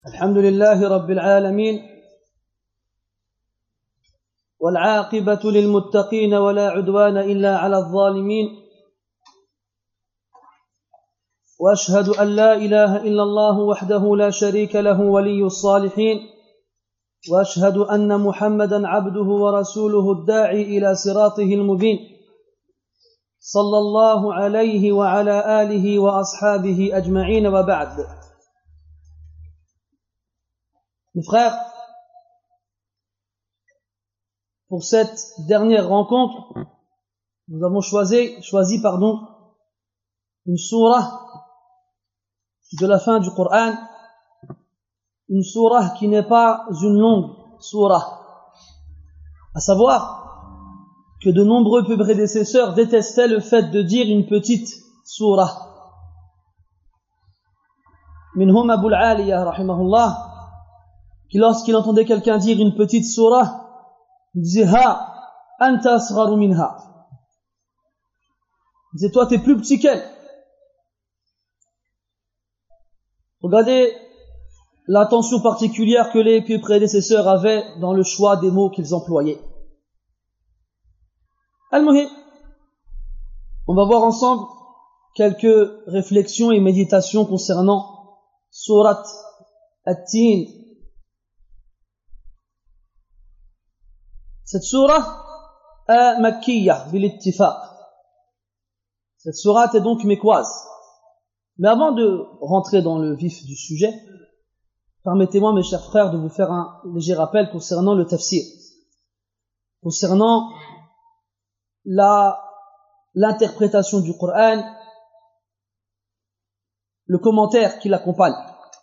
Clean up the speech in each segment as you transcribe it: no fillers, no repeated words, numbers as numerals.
الحمد لله رب العالمين والعاقبة للمتقين ولا عدوان إلا على الظالمين وأشهد أن لا إله إلا الله وحده لا شريك له ولي الصالحين وأشهد أن محمدا عبده ورسوله الداعي إلى صراطه المبين صلى الله عليه وعلى آله وأصحابه أجمعين وبعد. Mes frères, pour cette dernière rencontre, nous avons choisi une sourate de la fin du Coran, une sourate qui n'est pas une longue sourate. À savoir que de nombreux prédécesseurs détestaient le fait de dire une petite sourate. Minhum Abul Aliyah rahimahullah, qui lorsqu'il entendait quelqu'un dire une petite sourate, il disait ha anta asgharu minha. Il disait toi t'es plus petit qu'elle. Regardez l'attention particulière que les pieux prédécesseurs avaient dans le choix des mots qu'ils employaient. Al-Muhim, on va voir ensemble quelques réflexions et méditations concernant sourate At-Tin. Cette sourate est makkiyah bil-ittifaq. Cette sourate est donc mécoise. Mais avant de rentrer dans le vif du sujet, permettez-moi, mes chers frères, de vous faire un léger rappel concernant le tafsir, concernant l'interprétation du Coran, le commentaire qui l'accompagne.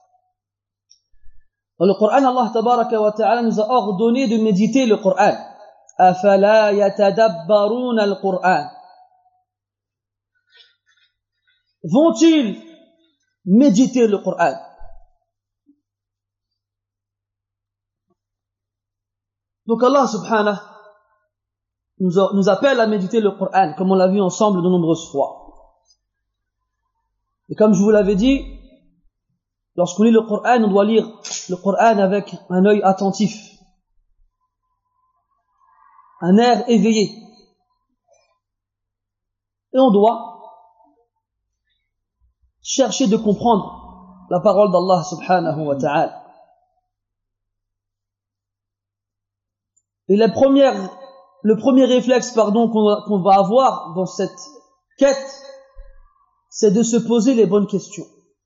Dans le Coran, Allah tabaraka wa ta'ala nous a ordonné de méditer le Coran. أَفَلَا يَتَدَبَّرُونَ الْقُرْآنَ. Vont-ils méditer le Coran? Donc Allah subhanahu nous appelle à méditer le Coran, comme on l'a vu ensemble de nombreuses fois. Et comme je vous l'avais dit, lorsqu'on lit le Coran, on doit lire le Coran avec un œil attentif, un air éveillé. Et on doit chercher de comprendre la parole d'Allah subhanahu wa ta'ala. Et le premier réflexe qu'on va avoir dans cette quête, c'est de se poser les bonnes questions.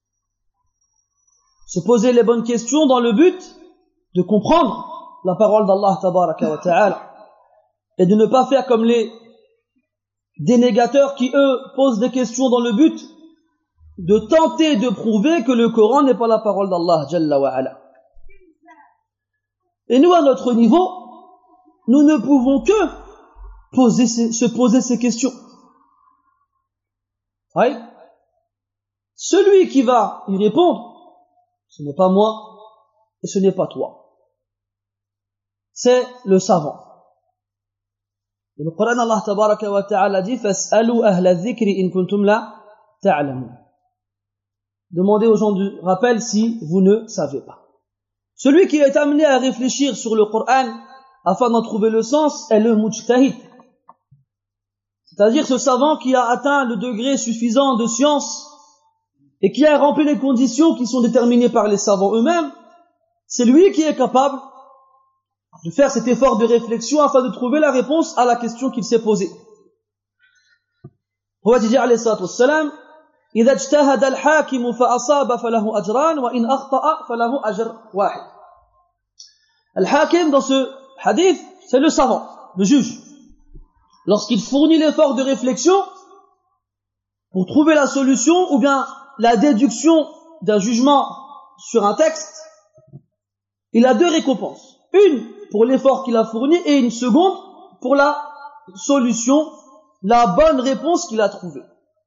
Se poser les bonnes questions dans le but de comprendre la parole d'Allah tabaraka wa ta'ala. Et de ne pas faire comme les dénégateurs qui, eux, posent des questions dans le but de tenter de prouver que le Coran n'est pas la parole d'Allah Jalla wa ala. Et nous, à notre niveau, nous ne pouvons que se poser ces questions. Oui. Celui qui va y répondre, ce n'est pas moi et ce n'est pas toi. C'est le savant. Et le Coran, Allah tabaraka wa ta'ala dit فَاسْأَلُوا أَهْلَ الذِّكْرِ إِن كُنْتُمْ لَا تَعْلَمُونَ. Demandez aux gens du rappel si vous ne savez pas. Celui qui est amené à réfléchir sur le Coran afin d'en trouver le sens est le mujtahid, c'est-à-dire ce savant qui a atteint le degré suffisant de science et qui a rempli les conditions qui sont déterminées par les savants eux-mêmes. C'est lui qui est capable de faire cet effort de réflexion afin de trouver la réponse à la question qu'il s'est posée. Prophète dit alayhi salatu wassalam, إِذَا اجْتَهَدَ الْحَاكِمُ فَأَصَابَ فَلَهُ أَجْرَانِ وَإِنْ أَخْطَأَ فَلَهُ أَجْرٌ وَاحِدٌ. Al-Hakim, dans ce hadith, c'est le savant, le juge. Lorsqu'il fournit l'effort de réflexion pour trouver la solution ou bien la déduction d'un jugement sur un texte, il a deux récompenses. Une pour l'effort qu'il a fourni et une seconde pour la solution, la bonne réponse qu'il a trouvée.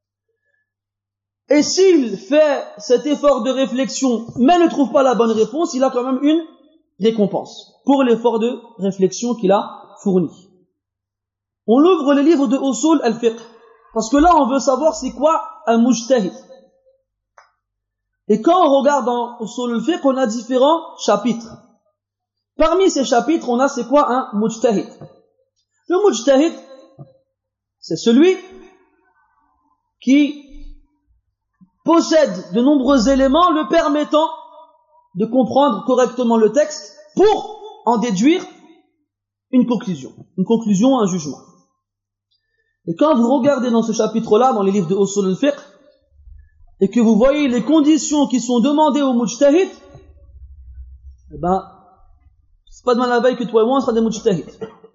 Et s'il fait cet effort de réflexion mais ne trouve pas la bonne réponse, il a quand même une récompense pour l'effort de réflexion qu'il a fourni. On ouvre les livres de Usul al-Fiqh parce que là on veut savoir c'est quoi un mujtahid. Et quand on regarde dans Usul al-Fiqh, on a différents chapitres. Parmi ces chapitres, on a c'est quoi un mujtahid? Le mujtahid, c'est celui qui possède de nombreux éléments le permettant de comprendre correctement le texte pour en déduire une conclusion, un jugement. Et quand vous regardez dans ce chapitre-là, dans les livres de Usul al-Fiqh, et que vous voyez les conditions qui sont demandées au mujtahid, eh ben, c'est pas demain la veille que toi et moi on sera des mujtahid.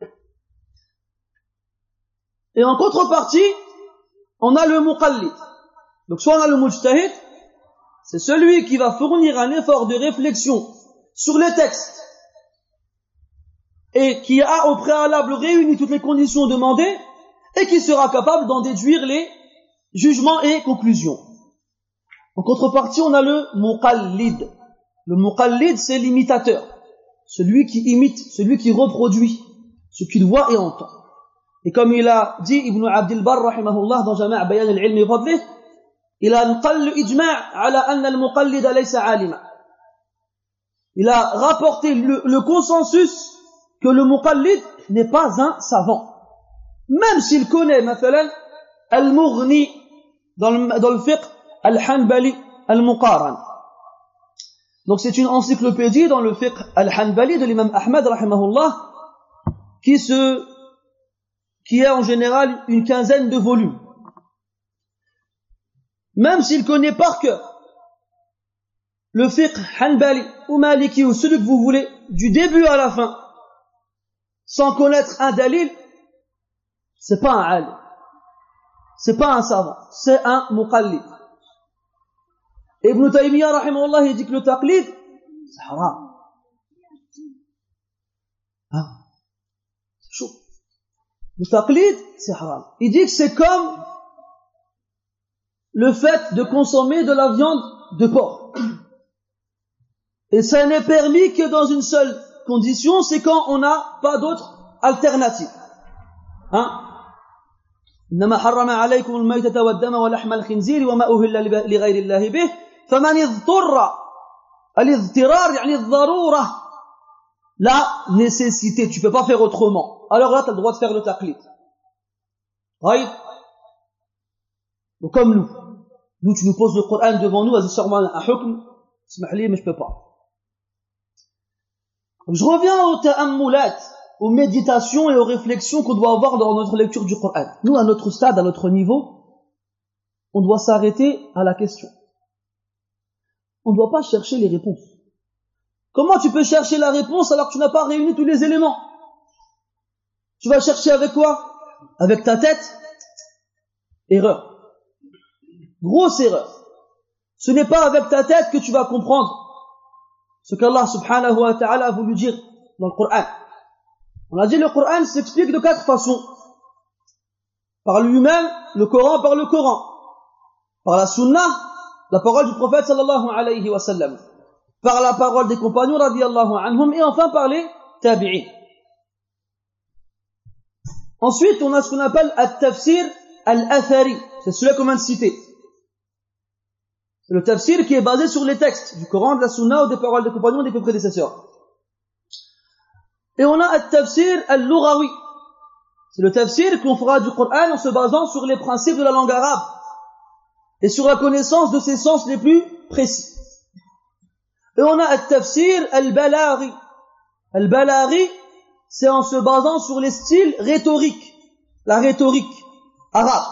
Et en contrepartie, on a le muqallid. Donc soit on a le mujtahid, c'est celui qui va fournir un effort de réflexion sur les textes et qui a au préalable réuni toutes les conditions demandées et qui sera capable d'en déduire les jugements et conclusions. En contrepartie, on a le muqallid. Le muqallid, c'est l'imitateur, celui qui imite, celui qui reproduit ce qu'il voit et entend. Et comme il a dit Ibn Abdil Barr rahimahullah dans Jama' Bayan al-Ilm wa Fadlih, il a nqal ijma' ala anna al-muqallid laysa 'alima. Il a rapporté le consensus que le muqallid n'est pas un savant, même s'il connaît mathalan al-Mughni dans le fiqh al-Hanbali al-Muqaran. Donc c'est une encyclopédie dans le fiqh al-Hanbali de l'imam Ahmad rahimahullah qui est en général une quinzaine de volumes. Même s'il connaît par cœur le fiqh Hanbali ou Maliki ou celui que vous voulez, du début à la fin, sans connaître un dalil, c'est pas un alim, c'est pas un savant, c'est un muqallid. Ibn Taymiyyah rahimahullah, il dit que le taqlid, c'est haram. Ah, c'est chaud. Le taqlid, c'est haram. Il dit que c'est comme le fait de consommer de la viande de porc. Et ça n'est permis que dans une seule condition, c'est quand on n'a pas d'autre alternative. Hein? إنما حرم عليكم الميتة والدم ولحم الخنزير وما أهل لغير الله به فمن اضطر الاضطرار يعني الضرورة la nécessité, tu peux pas faire autrement. Alors là, tu as le droit de faire le taqlid. Right? Donc comme nous tu nous poses le Coran devant nous, vas-y sors-moi un hukm, smahli, mais je peux pas. Donc, je reviens aux ta'ammulat, aux méditations et aux réflexions qu'on doit avoir dans notre lecture du Coran. Nous, à notre stade, à notre niveau, on doit s'arrêter à la question. On ne doit pas chercher les réponses. Comment tu peux chercher la réponse alors que tu n'as pas réuni tous les éléments? Tu vas chercher avec quoi? Avec ta tête? Erreur. Grosse erreur. Ce n'est pas avec ta tête que tu vas comprendre ce qu'Allah subhanahu wa ta'ala a voulu dire dans le Coran. On a dit le Coran s'explique de 4 façons. Par lui-même, le Coran par le Coran. Par la Sunnah, la parole du prophète sallallahu alayhi wa sallam. Par la parole des compagnons radiyallahu anhum, et enfin par les tabi'in. Ensuite, on a ce qu'on appelle at-tafsir al-athari. C'est celui qu'on vient de citer. C'est le tafsir qui est basé sur les textes du Coran, de la Sunna ou des paroles des compagnons des prédécesseurs. Et on a at-tafsir al-lughawi. C'est le tafsir qu'on fera du Coran en se basant sur les principes de la langue arabe et sur la connaissance de ses sens les plus précis. Et on a at-tafsir al-balaghi. Al-balaghi, c'est en se basant sur les styles rhétoriques, la rhétorique arabe.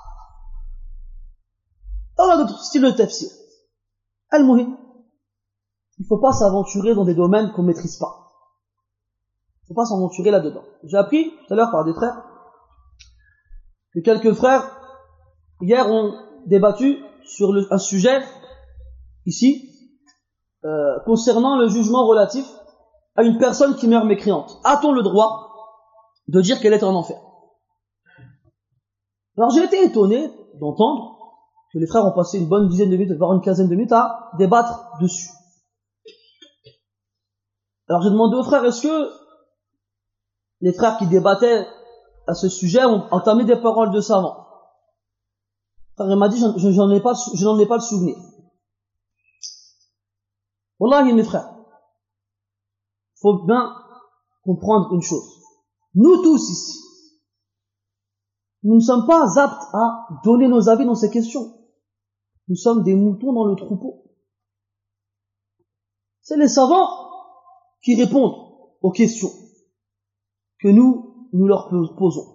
On a d'autres styles de tafsir. Al-muhim, il ne faut pas s'aventurer dans des domaines qu'on ne maîtrise pas. Il ne faut pas s'aventurer là-dedans. J'ai appris tout à l'heure par des frères que quelques frères hier ont débattu sur un sujet ici concernant le jugement relatif à une personne qui meurt mécréante. A-t-on le droit de dire qu'elle est en enfer? Alors j'ai été étonné d'entendre que les frères ont passé une bonne dizaine de minutes, voire une quinzaine de minutes à débattre dessus. Alors j'ai demandé aux frères, est-ce que les frères qui débattaient à ce sujet ont entamé des paroles de savants? Le frère m'a dit, je n'en ai pas le souvenir. Wallahi, mes frères, faut bien comprendre une chose. Nous tous ici, nous ne sommes pas aptes à donner nos avis dans ces questions. Nous sommes des moutons dans le troupeau. C'est les savants qui répondent aux questions que nous leur posons.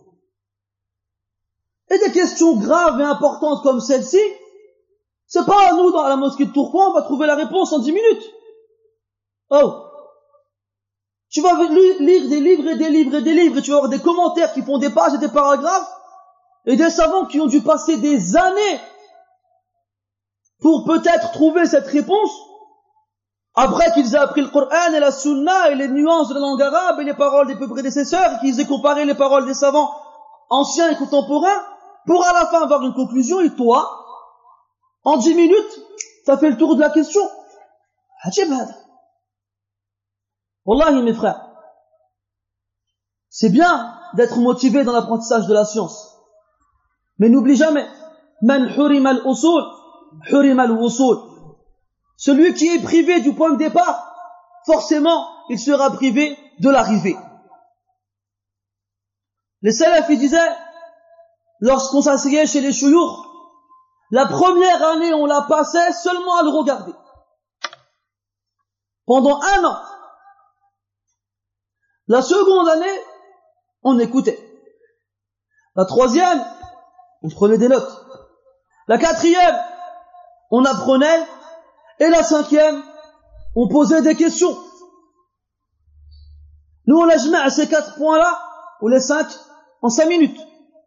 Et des questions graves et importantes comme celle-ci, c'est pas à nous dans la mosquée de Tourcoing, on va trouver la réponse en 10 minutes. Oh! Tu vas lire des livres et des livres et des livres et tu vas avoir des commentaires qui font des pages et des paragraphes et des savants qui ont dû passer des années pour peut-être trouver cette réponse après qu'ils aient appris le Coran et la Sunna et les nuances de la langue arabe et les paroles des prédécesseurs et qu'ils aient comparé les paroles des savants anciens et contemporains pour à la fin avoir une conclusion. Et toi, en 10 minutes, t'as fait le tour de la question. Ajib hada. Wallahi, mes frères, c'est bien d'être motivé dans l'apprentissage de la science. Mais n'oublie jamais, man hurima al-usul, hurima al-wusul. Celui qui est privé du point de départ, forcément, il sera privé de l'arrivée. Les salafs, ils disaient, lorsqu'on s'asseyait chez les chouyours, la première année, on la passait seulement à le regarder. Pendant 1 an. La seconde année, on écoutait. La troisième, on prenait des notes. La quatrième, on apprenait. Et la cinquième, on posait des questions. Nous, on a jamais à ces 4 points-là, ou les 5, en 5 minutes.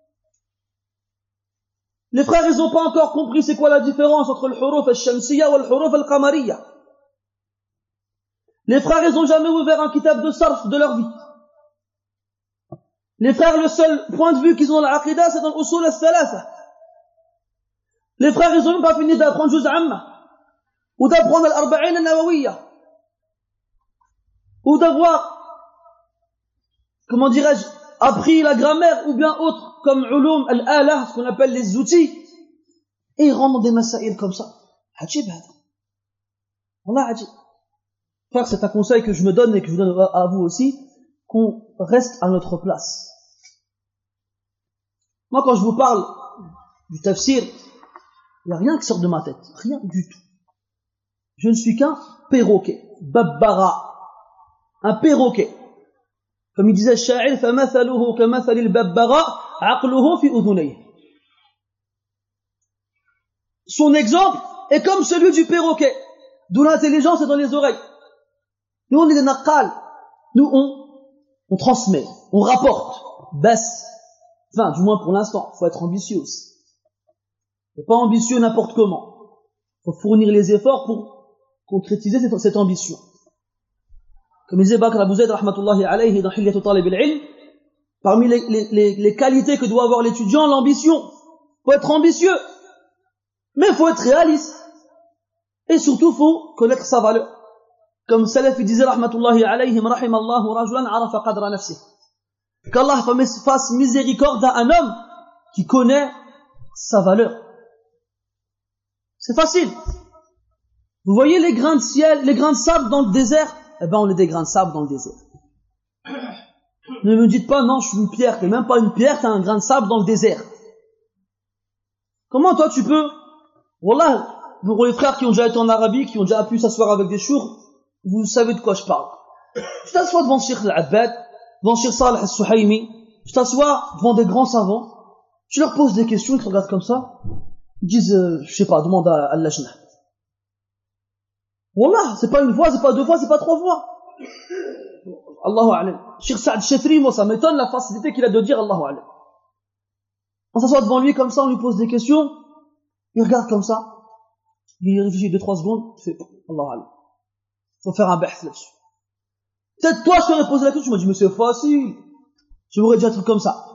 Les frères, ils n'ont pas encore compris c'est quoi la différence entre le huruf al-shamsiyya ou le huruf al-qamariyya. Les frères, ils n'ont jamais ouvert un kitab de sarf de leur vie. Les frères, le seul point de vue qu'ils ont dans l'aqida, c'est dans l'usul al-thalatha. Les frères, ils n'ont même pas fini d'apprendre juz amma, ou d'apprendre al-arba'in al-nawawiyya, ou d'avoir, comment dirais-je, appris la grammaire, ou bien autre, comme ulum al-ala, ce qu'on appelle les outils, et ils rentrent dans des masaïl comme ça. Ajib hada. Wallah ajib. Frère, c'est un conseil que je me donne et que je vous donne à vous aussi, qu'on reste à notre place. Moi, quand je vous parle du tafsir, il n'y a rien qui sort de ma tête. Rien du tout. Je ne suis qu'un perroquet. Babbara. Un perroquet. Comme il disait le sha'ir, فَمَثَلُهُ كَمَثَلِ الْبَبَّغَا عَقْلُهُ فِي أُذُنَيْهِ. Son exemple est comme celui du perroquet, d'où l'intelligence est dans les oreilles. Nous, on est des naqal. Nous, on transmet, on rapporte. Baisse. Enfin, du moins pour l'instant, il faut être ambitieux aussi. Et pas ambitieux n'importe comment. Il faut fournir les efforts pour concrétiser cette ambition. Comme disait Bakr Abu Zayd, rahmatullahi alayhi, dans Hilyatu Talib al-Ilm, parmi les qualités que doit avoir l'étudiant, l'ambition. Il faut être ambitieux. Mais il faut être réaliste. Et surtout, il faut connaître sa valeur. Comme Salaf disait, rahmatullahi alayhim, rahimallahu rajulan arafa qadra nafsih. Qu'Allah fasse miséricorde à un homme qui connaît sa valeur. C'est facile. Vous voyez les grains de ciel, les grains de sable dans le désert? Eh ben, on est des grains de sable dans le désert. Ne me dites pas, non, je suis une pierre. T'es même pas une pierre, t'es un grain de sable dans le désert. Comment toi tu peux? Wallah, pour les frères qui ont déjà été en Arabie, qui ont déjà pu s'asseoir avec des chours, vous savez de quoi je parle. Tu t'assois devant Cheikh Al-Abbad, devant Cheikh Salih Al-Suhaymi, tu t'assois devant des grands savants, tu leur poses des questions, ils te regardent comme ça, ils disent, je sais pas, demande à Al-Lajna. Wallah, c'est pas une fois, c'est pas 2 fois, c'est pas 3 fois. Allahu a'lam. Cheikh Saad Chefri, moi ça m'étonne la facilité qu'il a de dire Allahu a'lam. On s'assoit devant lui comme ça, on lui pose des questions, il regarde comme ça, il réfléchit 2-3 secondes, il fait Allahu a'lam. Faut faire un bahth là-dessus. Peut-être toi, je t'aurais posé la question, tu m'as dit, mais c'est facile. Je m'aurais dit un truc comme ça.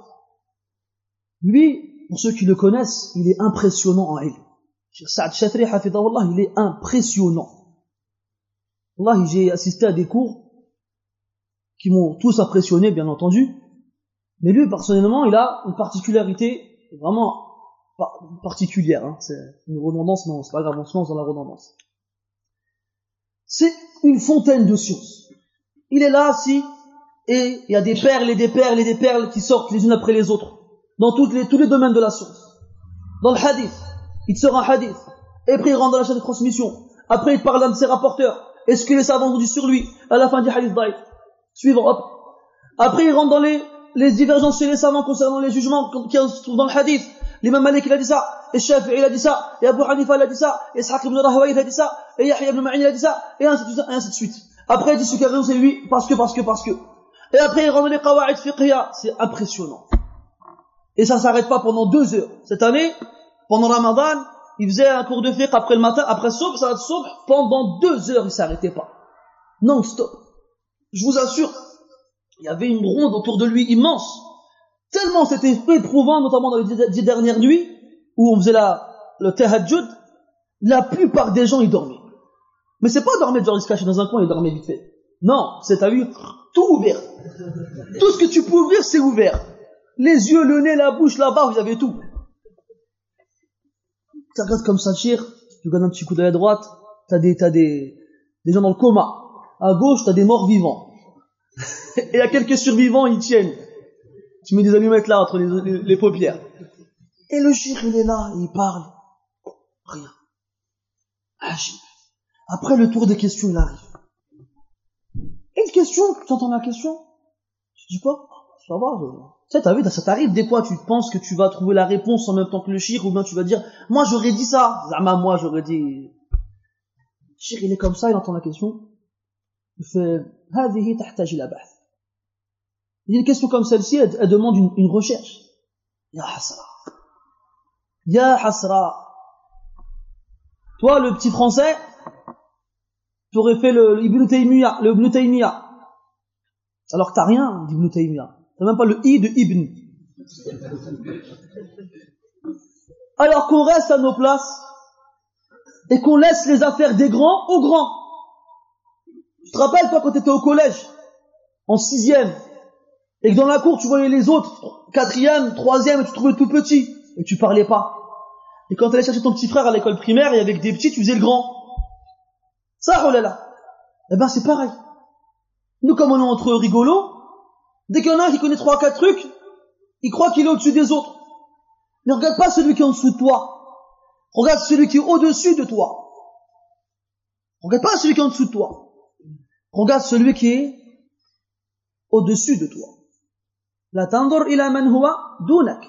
Lui, pour ceux qui le connaissent, il est impressionnant en ilm. Cheikh Saad Chefri, hafidahullah, il est impressionnant. Wallahi, j'ai assisté à des cours qui m'ont tous impressionné, bien entendu. Mais lui, personnellement, il a une particularité vraiment particulière. Hein. C'est une redondance, non, c'est pas grave, on se lance dans la redondance. C'est une fontaine de science. Il est là, si, et il y a des perles et des perles et des perles qui sortent les unes après les autres, dans tous les domaines de la science. Dans le hadith, il te sort un hadith, et après il rentre dans la chaîne de transmission, après il parle d'un de ses rapporteurs, et ce que les savants ont dit sur lui, à la fin du hadith daïf, suivant, hop. Après il rentre dans les divergences chez les savants concernant les jugements qui se trouvent dans le hadith. L'imam Malik il a dit ça, et Shafi'i il a dit ça, et Abu Hanifa il a dit ça, et Ishaq ibn Rahawayh il a dit ça, et Yahya ibn Ma'in il a dit ça, et ainsi de suite. Après il dit ce qui a raison c'est lui, parce que. Et après il rentre dans les qawa'id fiqhiyya, c'est impressionnant. Et ça s'arrête pas pendant 2 heures. Cette année, pendant Ramadan, il faisait un cours de fiqh après le matin, après Subh, salat Subh, pendant 2 heures il s'arrêtait pas. Non-stop. Je vous assure, il y avait une ronde autour de lui immense. Tellement c'était éprouvant, notamment dans les 10 dernières nuits, où on faisait le tahajjud, la plupart des gens, ils dormaient. Mais c'est pas dormir genre ils se cachaient dans un coin et dormaient vite fait. Non, c'est à lui, tout ouvert. Tout ce que tu peux ouvrir, c'est ouvert. Les yeux, le nez, la bouche, la barbe, vous avez tout. Tu regardes comme ça, tu regardes un petit coup de la droite, t'as des gens dans le coma. À gauche, t'as des morts vivants. Et il y a quelques survivants, ils tiennent. Tu mets des allumettes là, entre les paupières. Et le cheikh, il est là, il parle. Rien. Après le tour des questions, il arrive. Une question, tu entends la question, tu dis pas, ça va, tu sais, t'as vu, ça t'arrive des fois, tu penses que tu vas trouver la réponse en même temps que le cheikh, ou bien tu vas dire, moi j'aurais dit ça, moi j'aurais dit, le cheikh il est comme ça, il entend la question, il fait, هذه تحتاج إلى بحث. Il y a une question comme celle-ci, elle demande une recherche. Ya hasra. Ya hasra. Toi, le petit français, tu aurais fait le Ibn Taymiyyah. Alors que t'as rien d'Ibn Taymiyyah. T'as même pas le I de Ibn. Alors qu'on reste à nos places et qu'on laisse les affaires des grands aux grands. Tu te rappelles, toi, quand t'étais au collège, en 6e, et que dans la cour, tu voyais les autres, 4e, 3e, et tu te trouvais tout petit, et tu parlais pas. Et quand t'allais chercher ton petit frère à l'école primaire, et avec des petits, tu faisais le grand. Ça, oh là là. Eh ben, c'est pareil. Nous, comme on est entre rigolos, dès qu'il y en a un qui connaît 3-4 trucs, il croit qu'il est au-dessus des autres. Ne regarde pas celui qui est en dessous de toi. Regarde celui qui est au-dessus de toi. Regarde pas celui qui est en dessous de toi. Regarde celui qui est au-dessus de toi. La tandur ila man huwa dunak.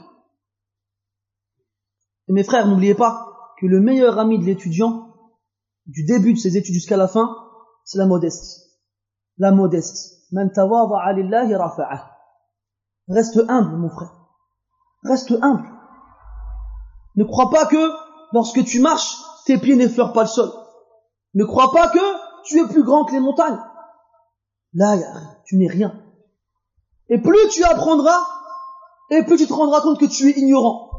Et mes frères, n'oubliez pas que le meilleur ami de l'étudiant, du début de ses études jusqu'à la fin, c'est la modestie. La modestie. Man tawada'a lillahi rafa'ah. Reste humble, mon frère. Reste humble. Ne crois pas que lorsque tu marches, tes pieds n'effleurent pas le sol. Ne crois pas que tu es plus grand que les montagnes. Là, tu n'es rien. Et plus tu apprendras, et plus tu te rendras compte que tu es ignorant.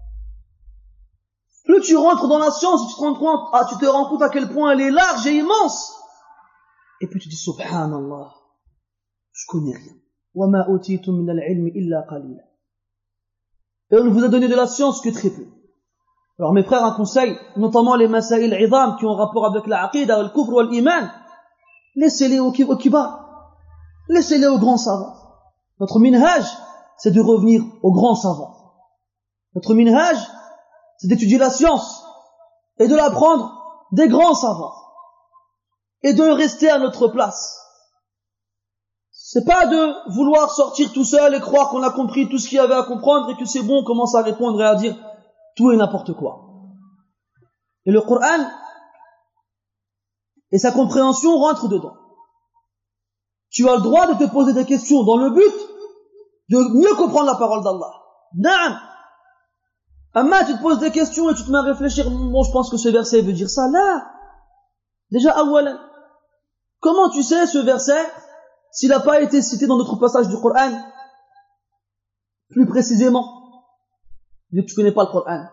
Plus tu rentres dans la science, tu te rends compte à quel point elle est large et immense. Et puis tu dis, subhanallah, je connais rien. وَمَا أُوتِيتُم مِّنَ الْعِلْمِ إِلَّا قَلِيلًا. Et on ne vous a donné de la science que très peu. Alors mes frères, un conseil, notamment les masaïl idam qui ont rapport avec la aqida, le kufr ou l'iman, laissez-les au kibar. Laissez-les aux grands savants. Notre minhaj, c'est de revenir aux grands savants. Notre minhaj, c'est d'étudier la science et de l'apprendre des grands savants et de rester à notre place. C'est pas de vouloir sortir tout seul et croire qu'on a compris tout ce qu'il y avait à comprendre et que c'est bon, on commence à répondre et à dire tout et n'importe quoi. Et le Coran et sa compréhension rentrent dedans. Tu as le droit de te poser des questions dans le but de mieux comprendre la parole d'Allah. Naam. Amma, tu te poses des questions et tu te mets à réfléchir, bon, je pense que ce verset veut dire ça. Là, déjà, awalan, comment tu sais ce verset s'il n'a pas été cité dans d'autres passages du Coran plus précisément, vu que tu connais pas le Coran.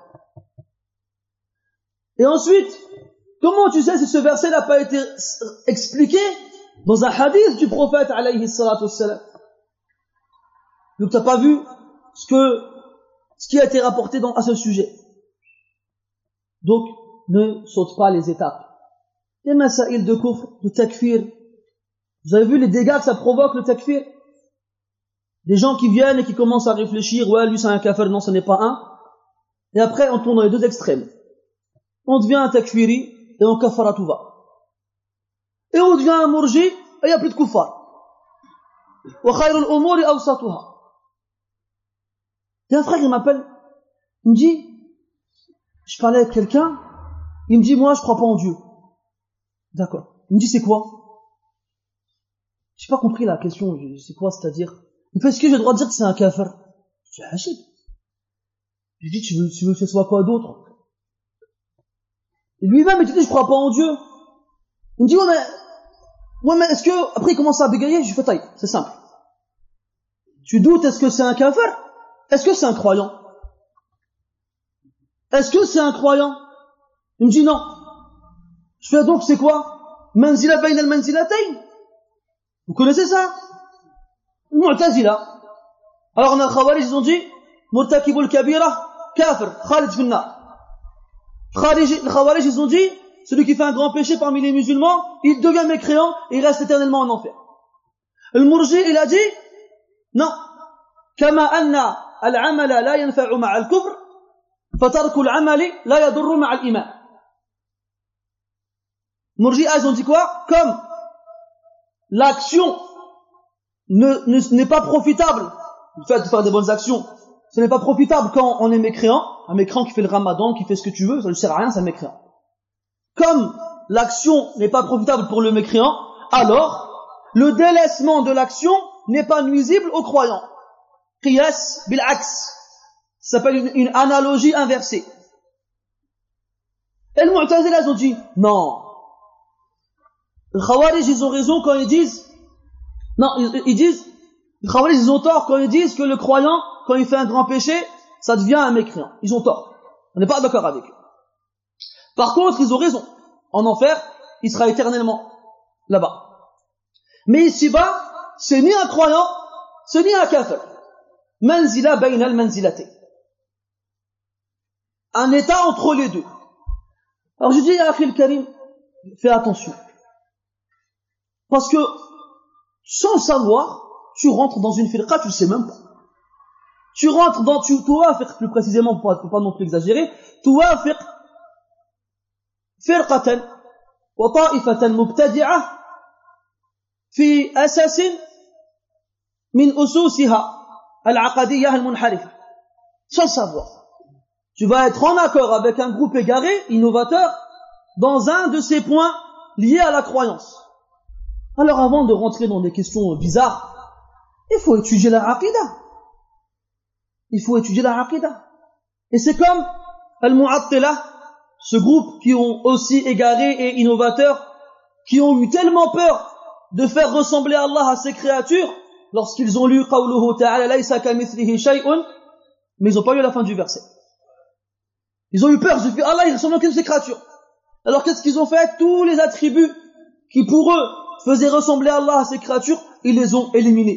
Et ensuite, comment tu sais si ce verset n'a pas été expliqué dans un hadith du prophète alayhi salatu wassalam? Donc tu n'as pas vu ce qui a été rapporté à ce sujet. Donc, ne saute pas les étapes. les masaïl de kufr, de takfir. Vous avez vu les dégâts que ça provoque, le takfir? Des gens qui viennent et qui commencent à réfléchir, ouais, lui c'est un kafir, non, ce n'est pas un. Et après, on tourne dans les deux extrêmes. On devient un takfiri, et on kafara tout va. Et on devient un murji, et il n'y a plus de kuffar. Wa khayrul umuri awsatuha. Il y a un frère, il m'appelle, il me dit, je parlais avec quelqu'un, il me dit, moi, je crois pas en Dieu. D'accord. Il me dit, c'est quoi? J'ai pas compris la question, c'est quoi, c'est-à-dire? Il me fait, est-ce que j'ai le droit de dire que c'est un kafir? Je dis, hachid. Je lui dis, tu veux que ce soit quoi d'autre? Et lui-même, il dit, je crois pas en Dieu. Il me dit, ouais, mais est-ce que, après il commence à bégayer, je lui fais taille, c'est simple. Tu doutes, est-ce que c'est un kafir? Est-ce que c'est un croyant? Est-ce que c'est un croyant? Il me dit non. Je fais donc, c'est quoi? Manzila bain al-manzilatayn. Vous connaissez ça? Mu'tazila. Alors on a le Khawarij, ils ont dit, Murtakibul kabira, kafir, khalid finna. Les Khawarij, ils ont dit, celui qui fait un grand péché parmi les musulmans, il devient mécréant et il reste éternellement en enfer. Le Murji, il a dit, non. Kama anna al-amala la yanfa'u ma'a al-kufr, fatarku al-amali la yadurru ma'a al-iman. Murji, ils ont dit quoi? Comme l'action n'est pas profitable, le fait de faire des bonnes actions, ce n'est pas profitable quand on est mécréant, un mécréant qui fait le ramadan, qui fait ce que tu veux, ça ne sert à rien, c'est un mécréant. Comme l'action n'est pas profitable pour le mécréant, alors le délaissement de l'action n'est pas nuisible aux croyants. Qiyas bil-aks. Ça s'appelle une analogie inversée. Et le Mu'tazila, ils ont dit, non. Les Khawarij, ils ont raison quand ils disent, non, ils disent, les Khawarij, ils ont tort quand ils disent que le croyant, quand il fait un grand péché, ça devient un mécréant. Ils ont tort. On n'est pas d'accord avec eux. Par contre, ils ont raison. En enfer, il sera éternellement là-bas. Mais ici-bas, c'est ni un croyant, c'est ni un kafir. Manzila bayna al-manzilatayn. Un état entre les deux. Alors je dis à Akhil Karim, fais attention. Parce que, sans le savoir, tu rentres dans une firqa, tu le sais même pas. Tu rentres dans, tu wafiq plus précisément, pour pas non plus exagérer, tu wafiq فرقة وطائفة مبتدعة في أساس من أسوسها العقدية المنحرفة. Sans savoir. Tu vas être en accord avec un groupe égaré, innovateur, dans un de ces points liés à la croyance. Alors avant de rentrer dans des questions bizarres, il faut étudier la aqida. Il faut étudier la aqida. Et c'est comme al-Mu'attila, ce groupe qui ont aussi égaré et innovateurs, qui ont eu tellement peur de faire ressembler Allah à ses créatures, lorsqu'ils ont lu qawluhu ta'ala laysa kamithlihi shay'un, mais ils n'ont pas lu la fin du verset. Ils ont eu peur, ils ont dit Allah il ressemble à ses créatures. Alors qu'est-ce qu'ils ont fait? Tous les attributs qui pour eux faisaient ressembler Allah à ses créatures, ils les ont éliminés.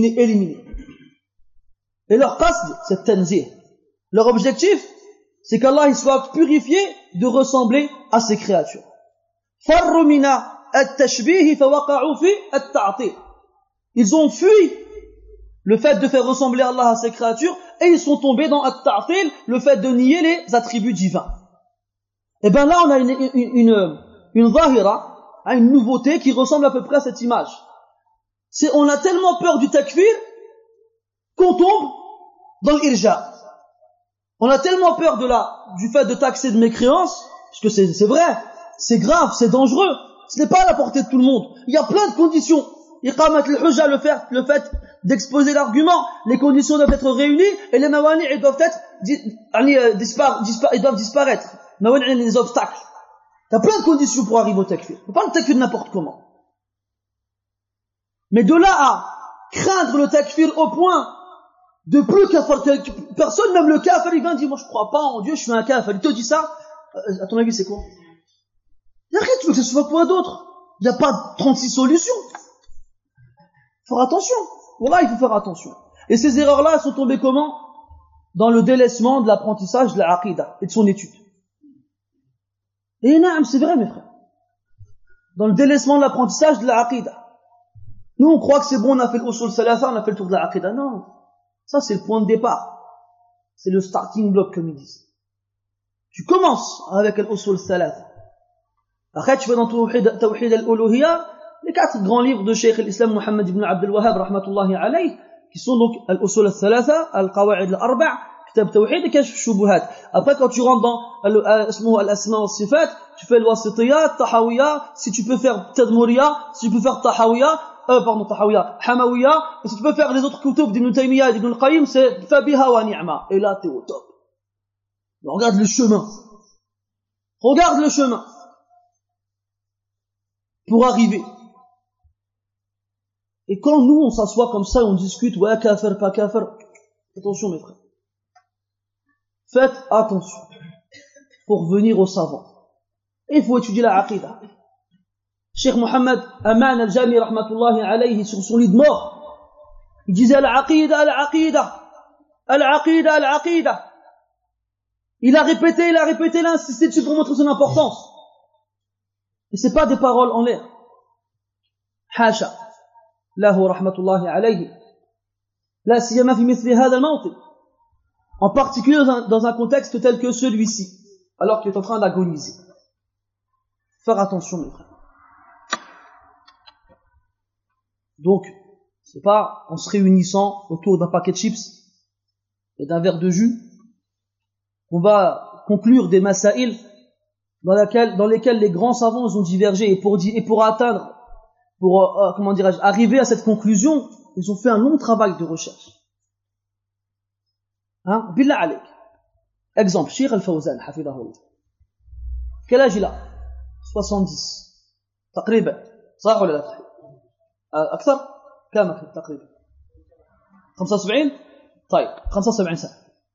Et leur qasd, c'est tanzih. Leur objectif, c'est qu'Allah il soit purifié de ressembler à ses créatures. Farru mina at-tashbih fa waqa'u fi at-ta'til. Ils ont fui le fait de faire ressembler Allah à ses créatures et ils sont tombés dans at-ta'til, le fait de nier les attributs divins. Et ben là on a une zahira, une nouveauté qui ressemble à peu près à cette image. C'est on a tellement peur du takfir qu'on tombe dans l'irja. On a tellement peur du fait de taxer de mécréance, parce que c'est vrai, c'est grave, c'est dangereux, ce n'est pas à la portée de tout le monde. Il y a plein de conditions. Iqamat al-hujja, le fait d'exposer l'argument, les conditions doivent être réunies, et les mawani' ils doivent être, ils doivent disparaître. Mawani' les obstacles. Il y a plein de conditions pour arriver au takfir. On parle de takfir n'importe comment. Mais de là à craindre le takfir au point de plus personne, même le kafir, il vient dire, moi je crois pas en Dieu, je suis un kafir. Il te dit ça, à ton avis c'est quoi? Il y a rien, tu veux que ce soit quoi d'autre? Il n'y a pas 36 solutions. Il faut faire attention. Voilà, il faut faire attention. Et ces erreurs-là, elles sont tombées comment? Dans le délaissement de l'apprentissage de la aqida et de son étude. Et naam, c'est vrai mes frères. dans le délaissement de l'apprentissage de la aqidah. Nous, on croit que c'est bon, on a fait l'usul salasa, on a fait le tour de la aqidah. Non. Ça, c'est le point de départ. C'est le starting block, comme ils disent. Tu commences avec l'usul salasa. Après, tu vas dans Tawhid al-Uluhiyya, les 4 grands livres de Cheikh l'Islam Muhammad ibn Abdul Wahhab, rahmatullahi alayhi, qui sont donc l'usul salasa, al-Qawa'id al-Arba', Kitab Tawhid et Kashf Shubuhat. Après, quand tu rentres dans al-Asma wa Sifat, tu fais al-Wasitiyya, Tahawiyya, si tu peux faire Tadmuriyya, si tu peux faire Tahawiyya, Hamawiyya, et si tu peux faire les autres kutub d'Ibn Taymiyyah et d'Ibn al-Qayyim, c'est Fabiha wa Ni'ma. Et là, t'es au top. Regarde le chemin. Regarde le chemin. Pour arriver. Et quand nous, on s'assoit comme ça, on discute, ouais, kafir, pas kafir, attention mes frères. Faites attention. Pour venir aux savants. Et il faut étudier la aqidah. Cheikh Mohammed Aman al-Jami, rahmatullahi alayhi, sur son lit de mort, il disait al-aqidah, al-aqidah, al-aqidah, al-aqidah. Il a répété, il a insisté dessus pour montrer son importance. Et c'est pas des paroles en l'air. Hasha. Lahu rahmatullahi alayhi. La siyama fi mithli hadha al-mawtin. En particulier dans un contexte tel que celui-ci, alors qu'il est en train d'agoniser. Faire attention, mes frères. Donc, c'est pas en se réunissant autour d'un paquet de chips et d'un verre de jus qu'on va conclure des masaïl dans lesquels les grands savants ont divergé, et pour atteindre, arriver à cette conclusion, ils ont fait un long travail de recherche. Hein? Billah alayk. Exemple, Cheikh Al-Fawzan, hafidahullah. Quel âge il a? 70. تقريبا. صح ولا لا؟ أكثر؟ كم تقريبا؟ 75? طيب 75 سنة.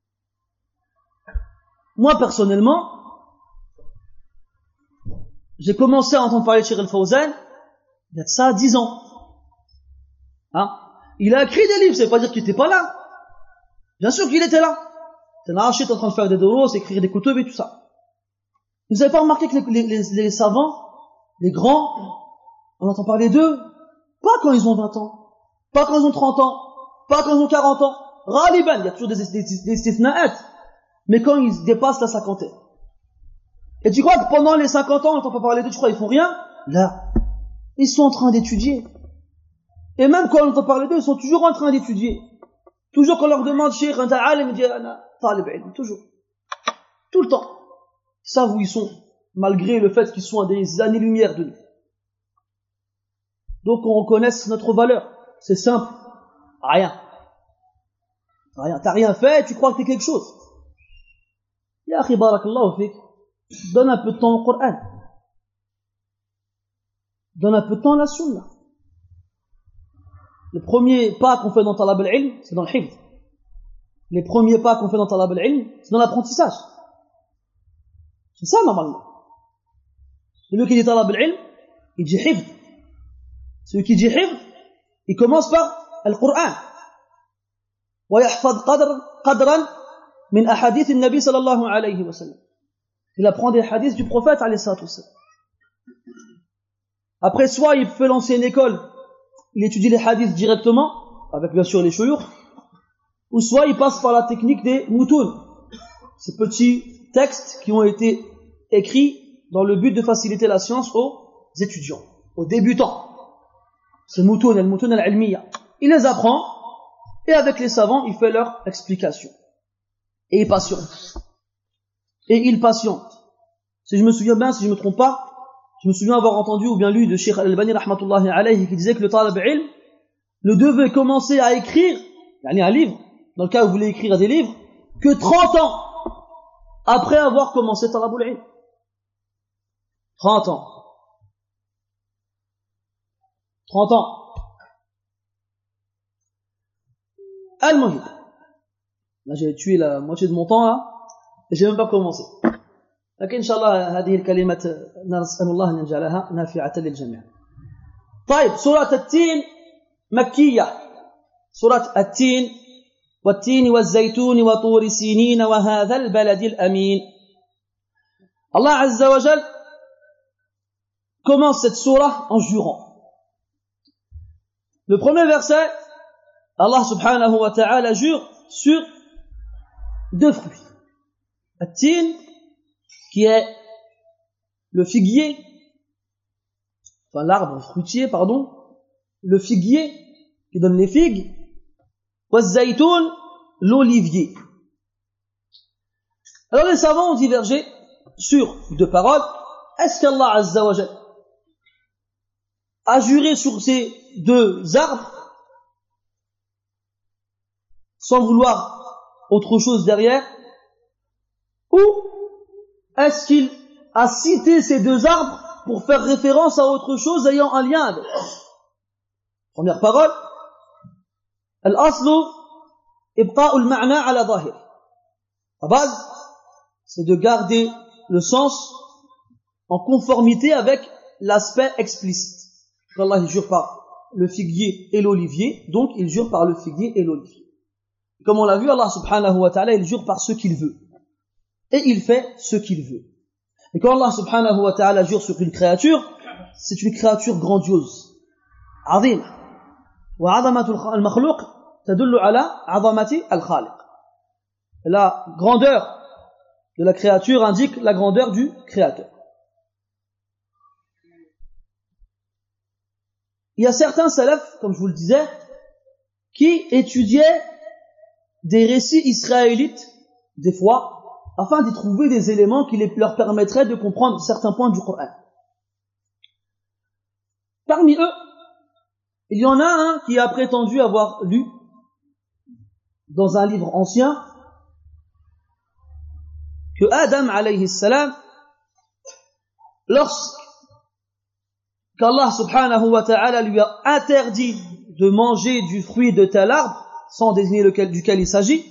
Moi personnellement, j'ai commencé à entendre parler de Cheikh Al-Fawzan il y a de ça 10 ans. Hein? Il a écrit des livres, ça veut pas dire qu'il était pas là. Bien sûr qu'il était là. C'est Narachid en train de faire des doros, écrire des kutub et tout ça. Vous n'avez pas remarqué que les savants, les grands, on entend parler d'eux, pas quand ils ont 20 ans, pas quand ils ont 30 ans, pas quand ils ont 40 ans. Raliban, il y a toujours des istithna'at, mais quand ils dépassent la cinquantaine. Et tu crois que pendant les 50 ans, on n'entend pas parler d'eux, tu crois qu'ils font rien? Là, ils sont en train d'étudier. Et même quand on entend parler d'eux, ils sont toujours en train d'étudier. Toujours qu'on leur demande, Cheikh, un ta'alim, il dit, talib ilm, toujours. Tout le temps. Ils savent où ils sont, malgré le fait qu'ils sont à des années-lumière de nous. Donc on reconnaisse notre valeur. C'est simple. Rien. T'as rien fait, tu crois que t'es quelque chose. Ya akhi barakallahu fik. Donne un peu de temps au Coran. Donne un peu de temps à la sunna. Le premier pas qu'on fait dans talab al-ilm, c'est dans le hifz. Les premiers pas qu'on fait dans talab al-ilm, c'est dans l'apprentissage. C'est ça normalement. Celui qui dit talab al-ilm, il dit hifz. Celui qui dit hifz, il commence par le-Qur'an. ويحفظ قدرا من أحاديث النبي صلى الله عليه وسلم. Il apprend des hadiths du prophète alayhi salatu wassalam. Après, soit il fait l'ancienne école, il étudie les hadiths directement, avec bien sûr les shuyukh, ou soit il passe par la technique des moutoun, ces petits textes qui ont été écrits dans le but de faciliter la science aux étudiants, aux débutants. C'est moutoun, al-moutoun al-ilmiya. Il les apprend, et avec les savants, il fait leur explication. Et il patiente. Si je me souviens bien, si je me trompe pas, je me souviens avoir entendu ou bien lu de Cheikh Al-Albani rahmatullahi alayhi qui disait que le talab ilm ne devait commencer à écrire, un livre, dans le cas où vous voulez écrire des livres, que 30 ans après avoir commencé talab ilm. 30 ans. 30 ans. Al-Muhid. Là, j'ai tué la moitié de mon temps, là, et j'ai même pas commencé. لكن إن شاء الله هذه الكلمات نسأل الله أن يجعلها نافعة للجميع. طيب سورة التين مكية. سورة التين والتين والزيتون وطور سينين وهذا البلد الأمين. Allah Azza wa Jal commence cette sourate en jurant. Le premier verset, Allah subhanahu wa ta'ala jure sur deux fruits. At-tin, qui est le figuier, enfin l'arbre fruitier, pardon, le figuier qui donne les figues, waz-zaytoun, l'olivier. Alors les savants ont divergé sur deux paroles. Est-ce qu'Allah Azza wa Jalla a juré sur ces deux arbres sans vouloir autre chose derrière, ou est-ce qu'il a cité ces deux arbres pour faire référence à autre chose ayant un lien avec? Première parole, al-aslu ibqa'u al-ma'na ala zahir. La base, c'est de garder le sens en conformité avec l'aspect explicite. Allah il jure par le figuier et l'olivier, donc il jure par le figuier et l'olivier. Comme on l'a vu, Allah subhanahu wa ta'ala, il jure par ce qu'il veut. Et il fait ce qu'il veut. Et quand Allah subhanahu wa ta'ala jure sur une créature, c'est une créature grandiose. Azim. Wa 'azamatu al-makhluq tadullu ala 'azamati al-khaliq. La grandeur de la créature indique la grandeur du créateur. Il y a certains salafs, comme je vous le disais, qui étudiaient des récits israélites, des fois, afin d'y trouver des éléments qui leur permettraient de comprendre certains points du Coran. Parmi eux, il y en a un qui a prétendu avoir lu dans un livre ancien que Adam alayhi salam, lorsqu'Allah subhanahu wa ta'ala lui a interdit de manger du fruit de tel arbre, sans désigner duquel il s'agit,